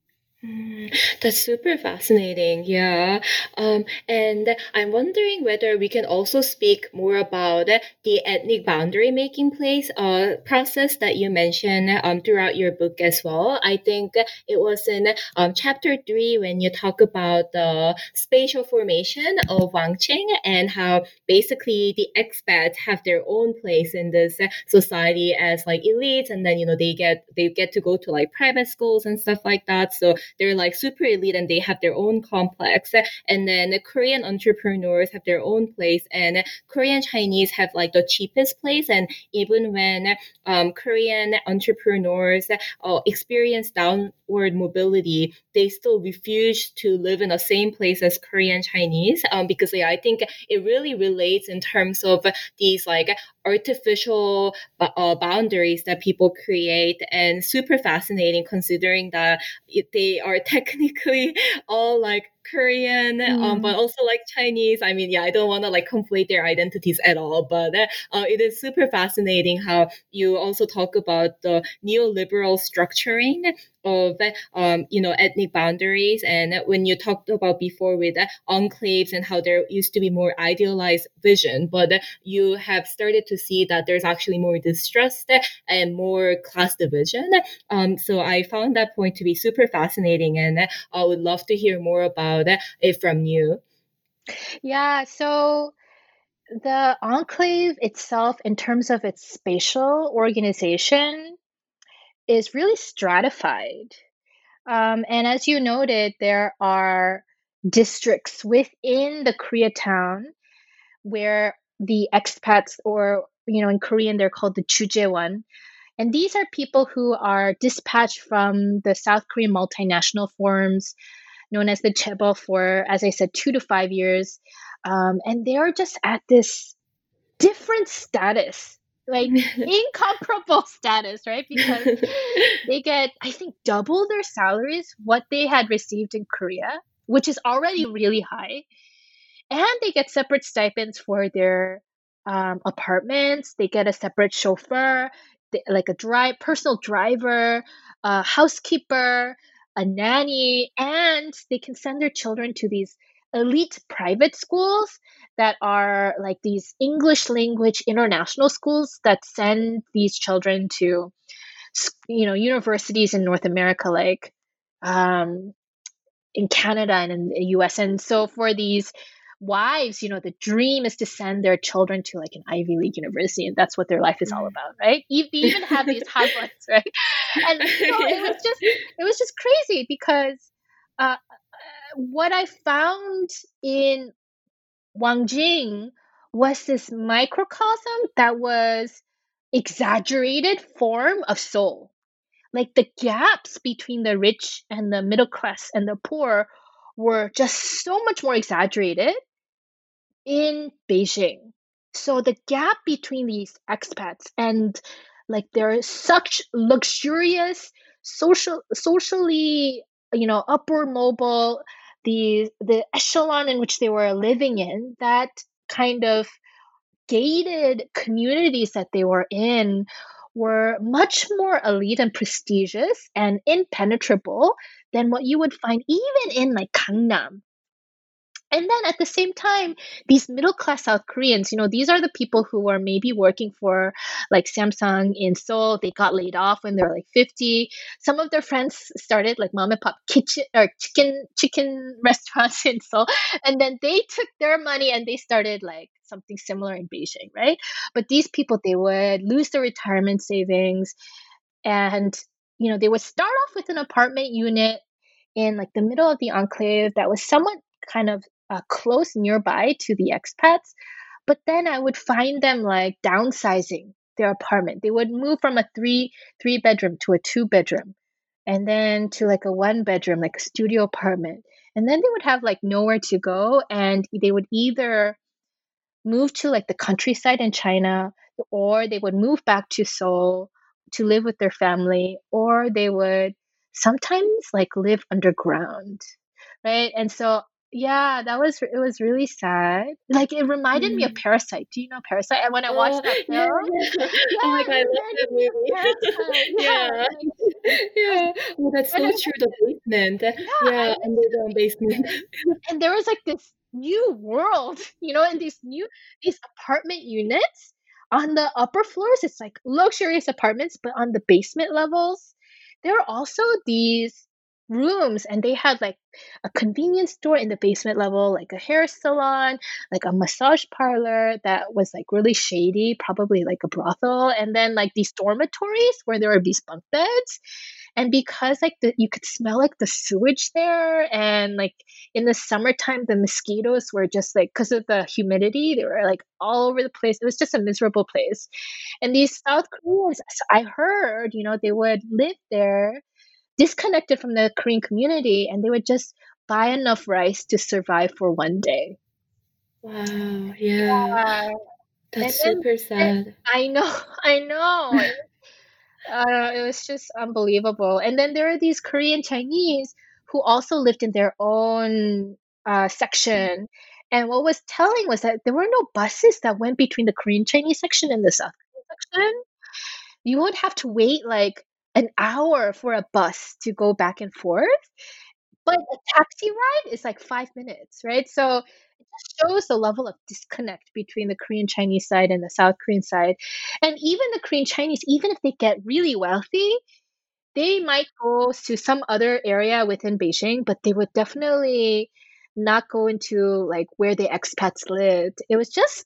Mm, that's super fascinating. Yeah. Um, and I'm wondering whether we can also speak more about the ethnic boundary making place uh, process that you mentioned um, throughout your book as well. I think it was in um, chapter three when you talk about the spatial formation of Wangqing and how basically the expats have their own place in this society as like elites, and then you know they get they get to go to like private schools and stuff like that. So they're like super elite and they have their own complex. And then the Korean entrepreneurs have their own place, and Korean Chinese have like the cheapest place. And even when um, Korean entrepreneurs uh, experience downward mobility, they still refuse to live in the same place as Korean Chinese um, because yeah, I think it really relates in terms of these like artificial uh, boundaries that people create, and super fascinating considering that it, they are technically all like Korean, um, but Mm. also like Chinese. I mean, yeah, I don't want to like conflate their identities at all, but uh, it is super fascinating how you also talk about the neoliberal structuring of um, you know ethnic boundaries, and when you talked about before with uh, enclaves and how there used to be more idealized vision, but you have started to see that there's actually more distrust and more class division. Um, so I found that point to be super fascinating, and I would love to hear more about it from you. Yeah, so the enclave itself, in terms of its spatial organization, is really stratified. Um, and as you noted, there are districts within the Koreatown where the expats, or you know, in Korean they're called the Chujewan, and these are people who are dispatched from the South Korean multinational firms known as the Chaebol for, as I said, two to five years, um, and they are just at this different status, like incomparable status, right? Because they get, I think, double their salaries what they had received in Korea, which is already really high, and they get separate stipends for their um, apartments. They get a separate chauffeur, they, like a drive, personal driver, a housekeeper, a nanny, and they can send their children to these elite private schools that are like these English language international schools that send these children to, you know, universities in North America, like um, in Canada and in the U S. And so for these wives, you know, the dream is to send their children to like an Ivy League university, and that's what their life is all about, right? You even have these headlines, right? And so it was just, it was just crazy because uh, what I found in Wangjing was this microcosm that was exaggerated form of Seoul. Like the gaps between the rich and the middle class and the poor were just so much more exaggerated in Beijing. So the gap between these expats and like their such luxurious social socially, you know, upward mobile, the the echelon in which they were living in, that kind of gated communities that they were in were much more elite and prestigious and impenetrable than what you would find even in like Gangnam. And then at the same time, these middle class South Koreans, you know, these are the people who are maybe working for like Samsung in Seoul. They got laid off when they were like fifty. Some of their friends started like mom and pop kitchen or chicken chicken restaurants in Seoul. And then they took their money and they started like something similar in Beijing, right? But these people, they would lose their retirement savings, and you know, they would start off with an apartment unit in like the middle of the enclave that was somewhat kind of uh, close nearby to the expats. But then I would find them like downsizing their apartment. They would move from a three three bedroom to a two bedroom, and then to like a one bedroom, like a studio apartment. And then they would have like nowhere to go, and they would either move to like the countryside in China, or they would move back to Seoul to live with their family, or they would sometimes like live underground, right? And so Yeah, that was it was really sad. Like it reminded me of Mm. Parasite. Do you know Parasite? And when I watched Oh, that yeah, film, yeah. Oh my yeah, God, it I love that reminded me of Parasite. movie. Yeah, Yeah. like because Yeah. Oh, that's and so it true, was the basement. yeah, I Yeah, went to the underground basement. basement, and there was like this new world, you know, and these new these apartment units on the upper floors. It's like luxurious apartments, but on the basement levels, there are also these rooms, and they had like a convenience store in the basement level, like a hair salon, like a massage parlor that was like really shady, probably like a brothel, and then like these dormitories where there were these bunk beds. And because like the you could smell like the sewage there, and like in the summertime the mosquitoes were just like because of the humidity, they were like all over the place. It was just a miserable place. And these South Koreans, so I heard, you know, they would live there disconnected from the Korean community, and they would just buy enough rice to survive for one day. Wow, yeah. Yeah. And That's then super and sad. I know, I know. It uh, it was just unbelievable. And then there are these Korean Chinese who also lived in their own uh, section. And what was telling was that there were no buses that went between the Korean Chinese section and the South Korean section. You would have to wait like an hour for a bus to go back and forth. But a taxi ride is like five minutes, right? So it just shows the level of disconnect between the Korean Chinese side and the South Korean side. And even the Korean Chinese, even if they get really wealthy, they might go to some other area within Beijing, but they would definitely not go into like where the expats lived. It was just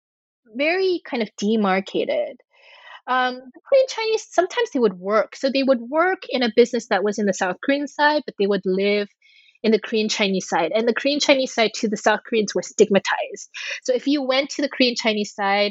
very kind of demarcated. Um, the Korean Chinese, sometimes they would work. So they would work in a business that was in the South Korean side, but they would live in the Korean Chinese side. And the Korean Chinese side to the South Koreans were stigmatized. So if you went to the Korean Chinese side,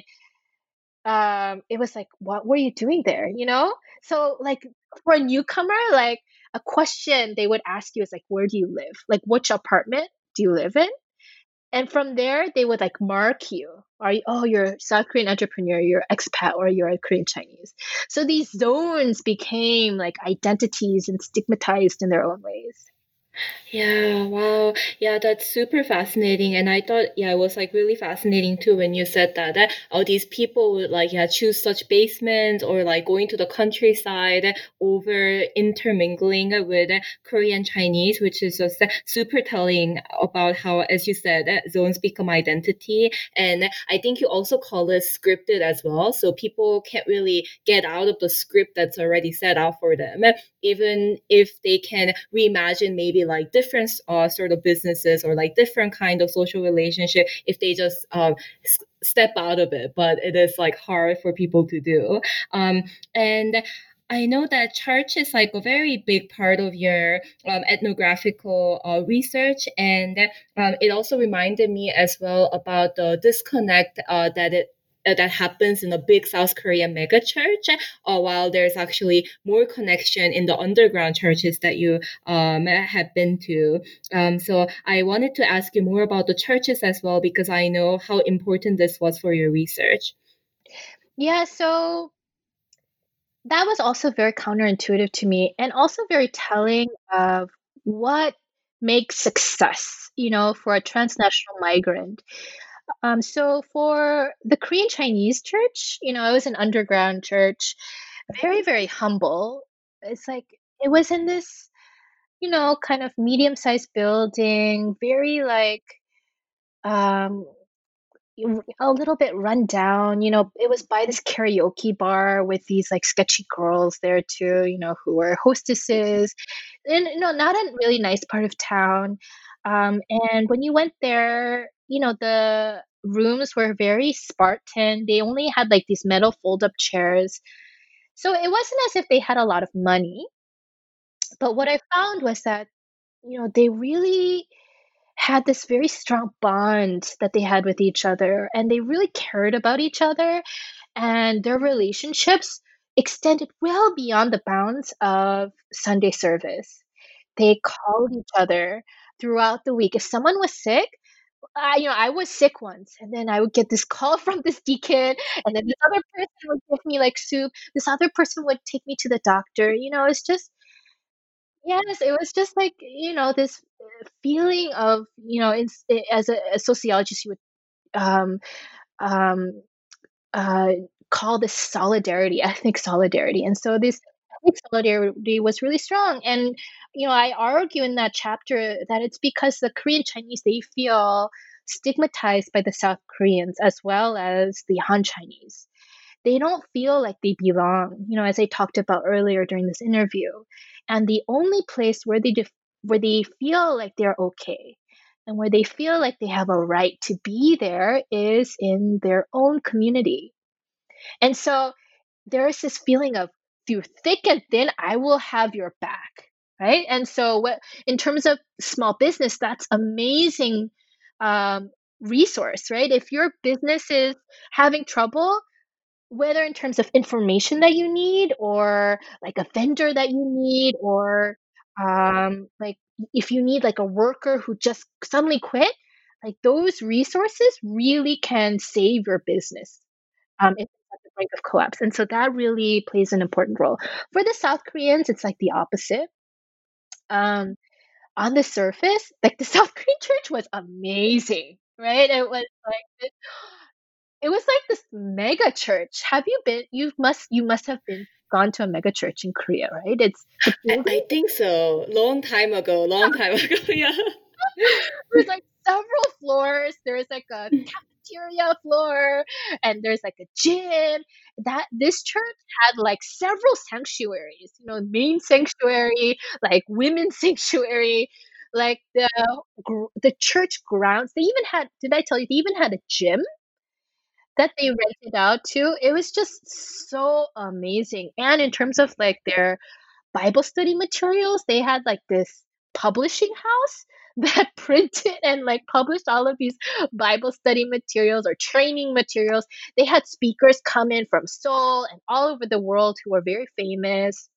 um, it was like, what were you doing there? You know? So like for a newcomer, like a question they would ask you is like, where do you live? Like which apartment do you live in? And from there, they would like mark you. Are you, oh, you're a South Korean entrepreneur, you're expat, or you're a Korean Chinese. So these zones became like identities and stigmatized in their own ways. Yeah, wow. Yeah, that's super fascinating. And I thought, yeah, it was like really fascinating too when you said that, that all these people would like, yeah, choose such basements or like going to the countryside over intermingling with Korean Chinese, which is just super telling about how, as you said, zones become identity. And I think you also call it scripted as well. So people can't really get out of the script that's already set out for them, even if they can reimagine maybe like different uh, sort of businesses or like different kind of social relationship if they just um, s- step out of it. But it is like hard for people to do. Um, and I know that church is like a very big part of your um, ethnographical uh, research, and um, it also reminded me as well about the disconnect uh, that it uh, that happens in a big South Korean mega church, uh, while there's actually more connection in the underground churches that you um, have been to. Um, so I wanted to ask you more about the churches as well, because I know how important this was for your research. Yeah, so that was also very counterintuitive to me and also very telling of what makes success, you know, for a transnational migrant. Um, so for the Korean Chinese church, you know, it was an underground church, very, very humble. It's like it was in this, you know, kind of medium-sized building, very like um a little bit run down. You know, it was by this karaoke bar with these like sketchy girls there too, you know, who were hostesses. And you know, not a really nice part of town. Um, and when you went there, you know, the rooms were very Spartan. They only had like these metal fold-up chairs. So it wasn't as if they had a lot of money. But what I found was that, you know, they really had this very strong bond that they had with each other, and they really cared about each other, and their relationships extended well beyond the bounds of Sunday service. They called each other throughout the week. If someone was sick, I, you know, I was sick once, and then I would get this call from this deacon, and then this other person would give me like soup. This other person would take me to the doctor. You know, it's just yes, it was just like, you know, this feeling of, you know, in, as a, a sociologist, you would um, um, uh, call this solidarity, ethnic solidarity. And so this ethnic solidarity was really strong. And, you know, I argue in that chapter that it's because the Korean Chinese, they feel stigmatized by the South Koreans as well as the Han Chinese. They don't feel like they belong, you know, as I talked about earlier during this interview. And the only place where they def- where they feel like they're okay and where they feel like they have a right to be there is in their own community. And so there is this feeling of through thick and thin, I will have your back, right? And so what in terms of small business, that's amazing um, resource, right? If your business is having trouble, whether in terms of information that you need or like a vendor that you need or um, like if you need like a worker who just suddenly quit, like those resources really can save your business um, if it's at the brink of collapse. And so that really plays an important role. For the South Koreans, it's like the opposite. Um, on the surface, like the South Korean church was amazing, right? It was like this, it was like this mega church. Have you been? You must you must have been gone to a mega church in Korea, right? It's the I, building. I think so. Long time ago. Long time ago. Yeah. There's like several floors. There's like a cafeteria floor, and there's like a gym. That this church had like several sanctuaries. You know, main sanctuary, like women's sanctuary, like the gr- the church grounds. They even had. Did I tell you? They even had a gym that they rented out to. It was just so amazing. And in terms of like their Bible study materials, they had like this publishing house that printed and like published all of these Bible study materials or training materials. They had speakers come in from Seoul and all over the world who were very famous.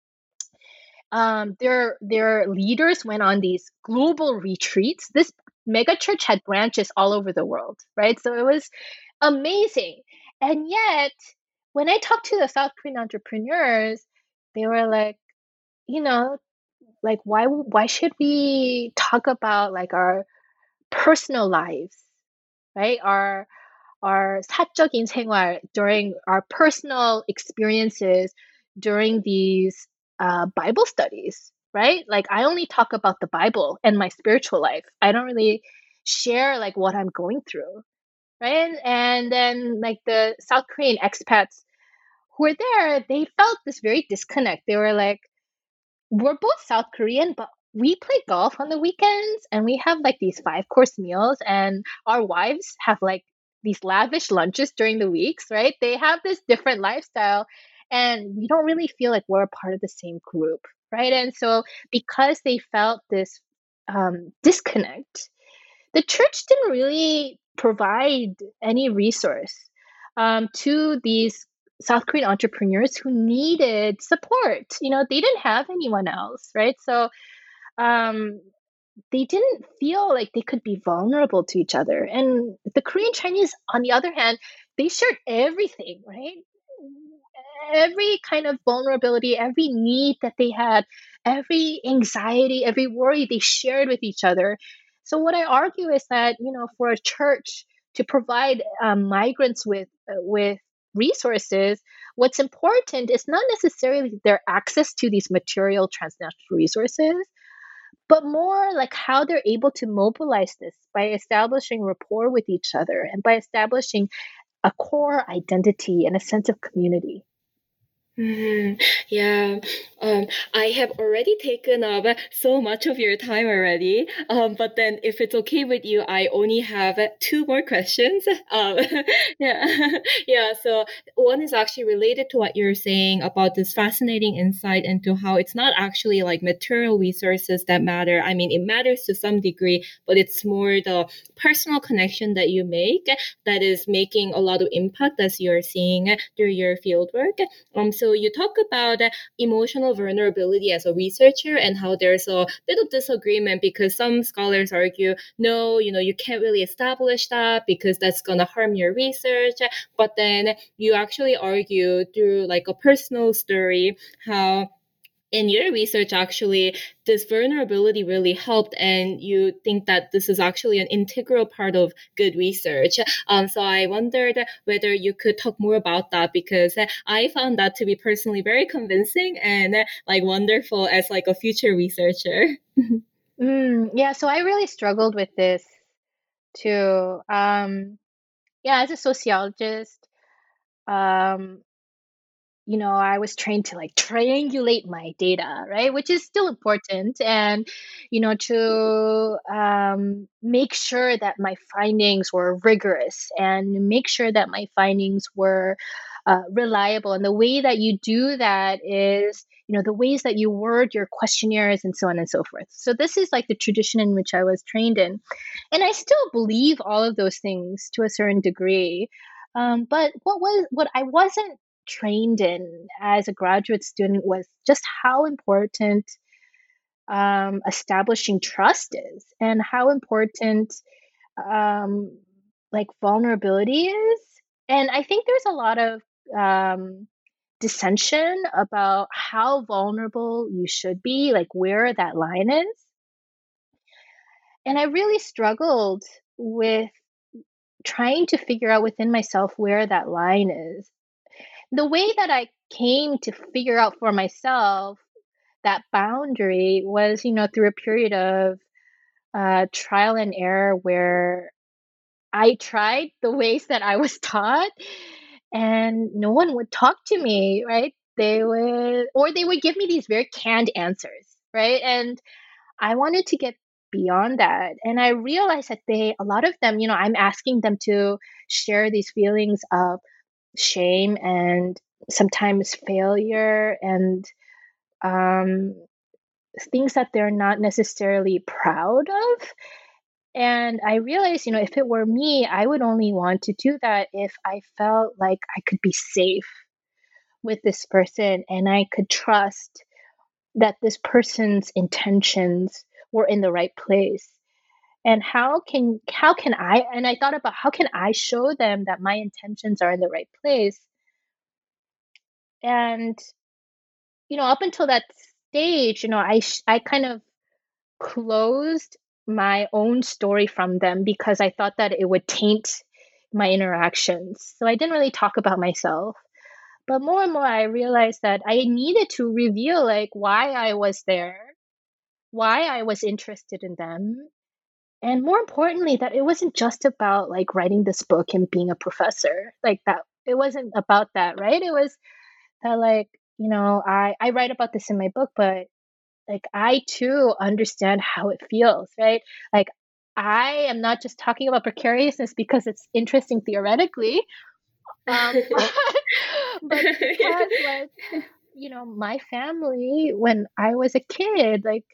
Um, their their leaders went on these global retreats. This mega church had branches all over the world, right? So it was amazing. And yet, when I talked to the South Korean entrepreneurs, they were like, you know, like why why should we talk about like our personal lives, right? Our our 사적인 생활 during our personal experiences during these uh, Bible studies, right? Like I only talk about the Bible and my spiritual life. I don't really share like what I'm going through, right? And then like the South Korean expats who were there, they felt this very disconnect. They were like, we're both South Korean, but we play golf on the weekends and we have like these five course meals, and our wives have like these lavish lunches during the weeks, right? They have this different lifestyle, and we don't really feel like we're a part of the same group, right? And so, because they felt this um, disconnect, the church didn't really provide any resource um, to these South Korean entrepreneurs who needed support. You know, they didn't have anyone else, right? So um, they didn't feel like they could be vulnerable to each other. And the Korean Chinese, on the other hand, they shared everything, right? Every kind of vulnerability, every need that they had, every anxiety, every worry they shared with each other. So what I argue is that, you know, for a church to provide um, migrants with uh, with resources, what's important is not necessarily their access to these material transnational resources, but more like how they're able to mobilize this by establishing rapport with each other and by establishing a core identity and a sense of community. Mhm. Yeah, um, I have already taken up so much of your time already. Um, but then, if it's okay with you, I only have two more questions. Um, yeah, yeah. So one is actually related to what you're saying about this fascinating insight into how it's not actually like material resources that matter. I mean, it matters to some degree, but it's more the personal connection that you make that is making a lot of impact as you're seeing through your fieldwork. Um, so you talk about uh, emotional vulnerability as a researcher and how there's a bit of disagreement because some scholars argue, no, you know, you can't really establish that because that's going to harm your research. But then you actually argue through like a personal story how in your research, actually, this vulnerability really helped, and you think that this is actually an integral part of good research. Um, so I wondered whether you could talk more about that, because I found that to be personally very convincing and like wonderful as like a future researcher. Mm, yeah, so I really struggled with this too. Um, yeah, as a sociologist, um, you know, I was trained to like triangulate my data, right? Which is still important. And, you know, to um, make sure that my findings were rigorous and make sure that my findings were uh, reliable. And the way that you do that is, you know, the ways that you word your questionnaires and so on and so forth. So this is like the tradition in which I was trained in. And I still believe all of those things to a certain degree. Um, but what was what I wasn't trained in as a graduate student was just how important um, establishing trust is, and how important um, like vulnerability is. And I think there's a lot of um, dissension about how vulnerable you should be, like where that line is. And I really struggled with trying to figure out within myself where that line is. The way that I came to figure out for myself that boundary was, you know, through a period of uh, trial and error where I tried the ways that I was taught, and no one would talk to me, right? They would, or they would give me these very canned answers, right? And I wanted to get beyond that. And I realized that they, a lot of them, you know, I'm asking them to share these feelings of shame and sometimes failure and um, things that they're not necessarily proud of. And I realized, you know, if it were me, I would only want to do that if I felt like I could be safe with this person and I could trust that this person's intentions were in the right place. And how can how can I and I thought about how can I show them that my intentions are in the right place? And you know, up until that stage, you know, I sh- I kind of closed my own story from them because I thought that it would taint my interactions. So I didn't really talk about myself. But more and more I realized that I needed to reveal like why I was there, why I was interested in them, and more importantly that it wasn't just about like writing this book and being a professor. Like that it wasn't about that, right? It was that like, you know, I I write about this in my book, but like I too understand how it feels, right? Like I am not just talking about precariousness because it's interesting theoretically, um, but, but because like, you know, my family, when I was a kid, like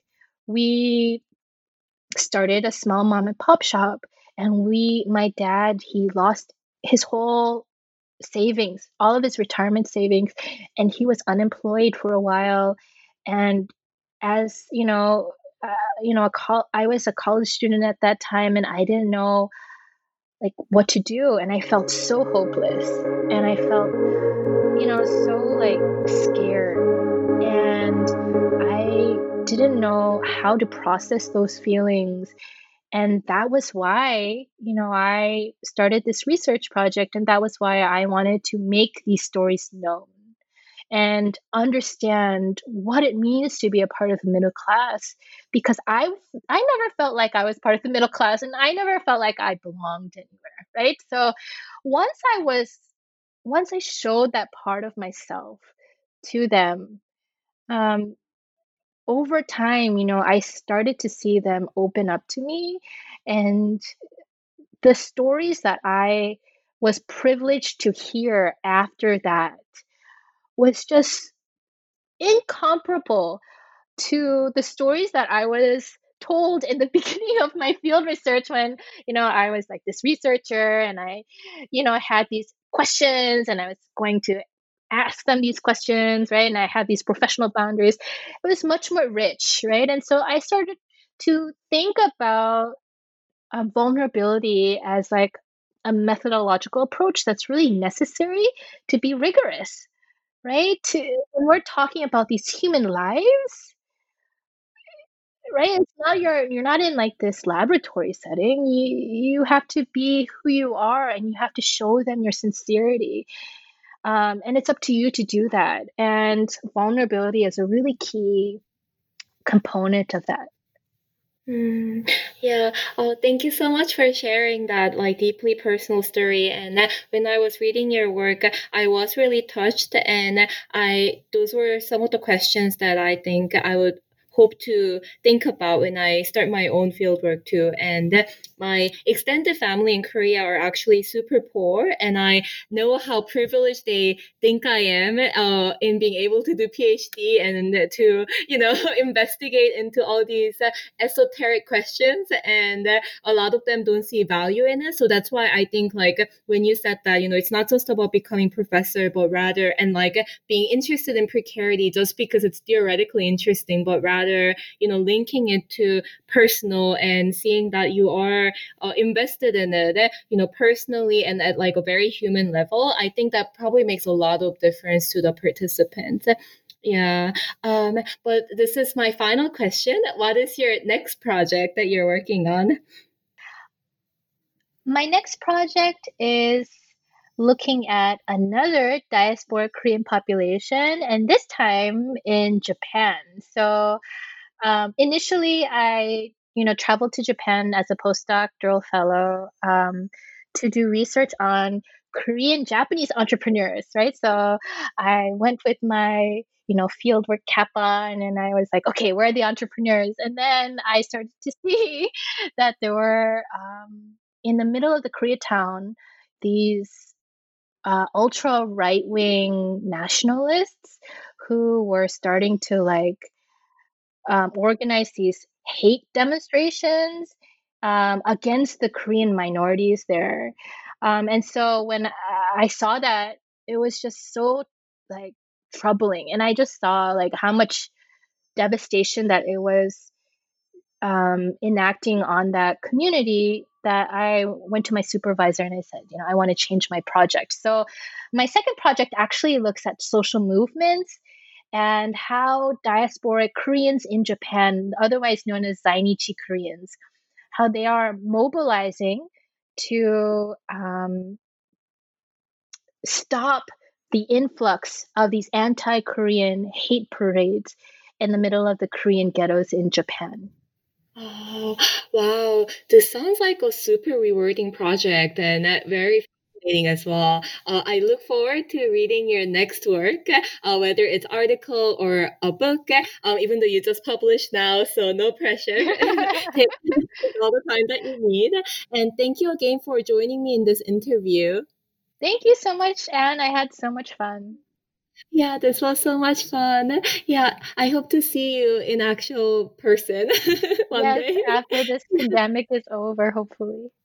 we started a small mom and pop shop, and we, my dad, he lost his whole savings, all of his retirement savings, and he was unemployed for a while. And as you know, uh, you know, a col- I was a college student at that time, and I didn't know like what to do, and I felt so hopeless, and I felt, you know, so like scared, and I didn't know how to process those feelings. And that was why, you know, I started this research project, and that was why I wanted to make these stories known and understand what it means to be a part of the middle class, because I I never felt like I was part of the middle class, and I never felt like I belonged anywhere, right? So once I was once I showed that part of myself to them, um, over time, you know, I started to see them open up to me, and the stories that I was privileged to hear after that was just incomparable to the stories that I was told in the beginning of my field research, when, you know, I was like this researcher and I, you know, had these questions and I was going to ask them these questions, right? And I had these professional boundaries. It was much more rich, right? And so I started to think about um, vulnerability as like a methodological approach that's really necessary to be rigorous. right? To, when we're talking about these human lives, right? It's not your you're not in like this laboratory setting. You you have to be who you are, and you have to show them your sincerity. Um, and it's up to you to do that. And vulnerability is a really key component of that. Mm, yeah. Oh, thank you so much for sharing that like deeply personal story. And uh, when I was reading your work, I was really touched, and I those were some of the questions that I think I would hope to think about when I start my own fieldwork too. And uh, my extended family in Korea are actually super poor, and I know how privileged they think I am uh, in being able to do PhD and to, you know, investigate into all these uh, esoteric questions, and uh, a lot of them don't see value in it. So that's why I think like when you said that, you know, it's not just about becoming professor, but rather, and like being interested in precarity just because it's theoretically interesting, but rather, you know, linking it to personal and seeing that you are uh, invested in it, you know, personally and at like a very human level. I think that probably makes a lot of difference to the participants. Yeah. Um, but this is my final question. What is your next project that you're working on? My next project is looking at another diasporic Korean population, and this time in Japan. So um, initially, I you know traveled to Japan as a postdoctoral fellow um, to do research on Korean Japanese entrepreneurs, right? So I went with my you know fieldwork kappa, and then I was like, okay, where are the entrepreneurs? And then I started to see that there were um, in the middle of the Koreatown these uh, ultra right wing nationalists who were starting to like um, organize these hate demonstrations um, against the Korean minorities there. Um, and so when I saw that, it was just so like troubling, and I just saw like how much devastation that it was um, enacting on that community, that I went to my supervisor and I said, you know, I want to change my project. So my second project actually looks at social movements and how diasporic Koreans in Japan, otherwise known as Zainichi Koreans, how they are mobilizing to um, stop the influx of these anti-Korean hate parades in the middle of the Korean ghettos in Japan. Oh, wow. This sounds like a super rewarding project and uh, very fascinating as well. Uh, I look forward to reading your next work, uh, whether it's article or a book, um, even though you just published now, so no pressure. Take all the time that you need. And thank you again for joining me in this interview. Thank you so much, Anne. I had so much fun. Yeah, this was so much fun. Yeah, I hope to see you in actual person one Yes, day. after this pandemic is over, hopefully.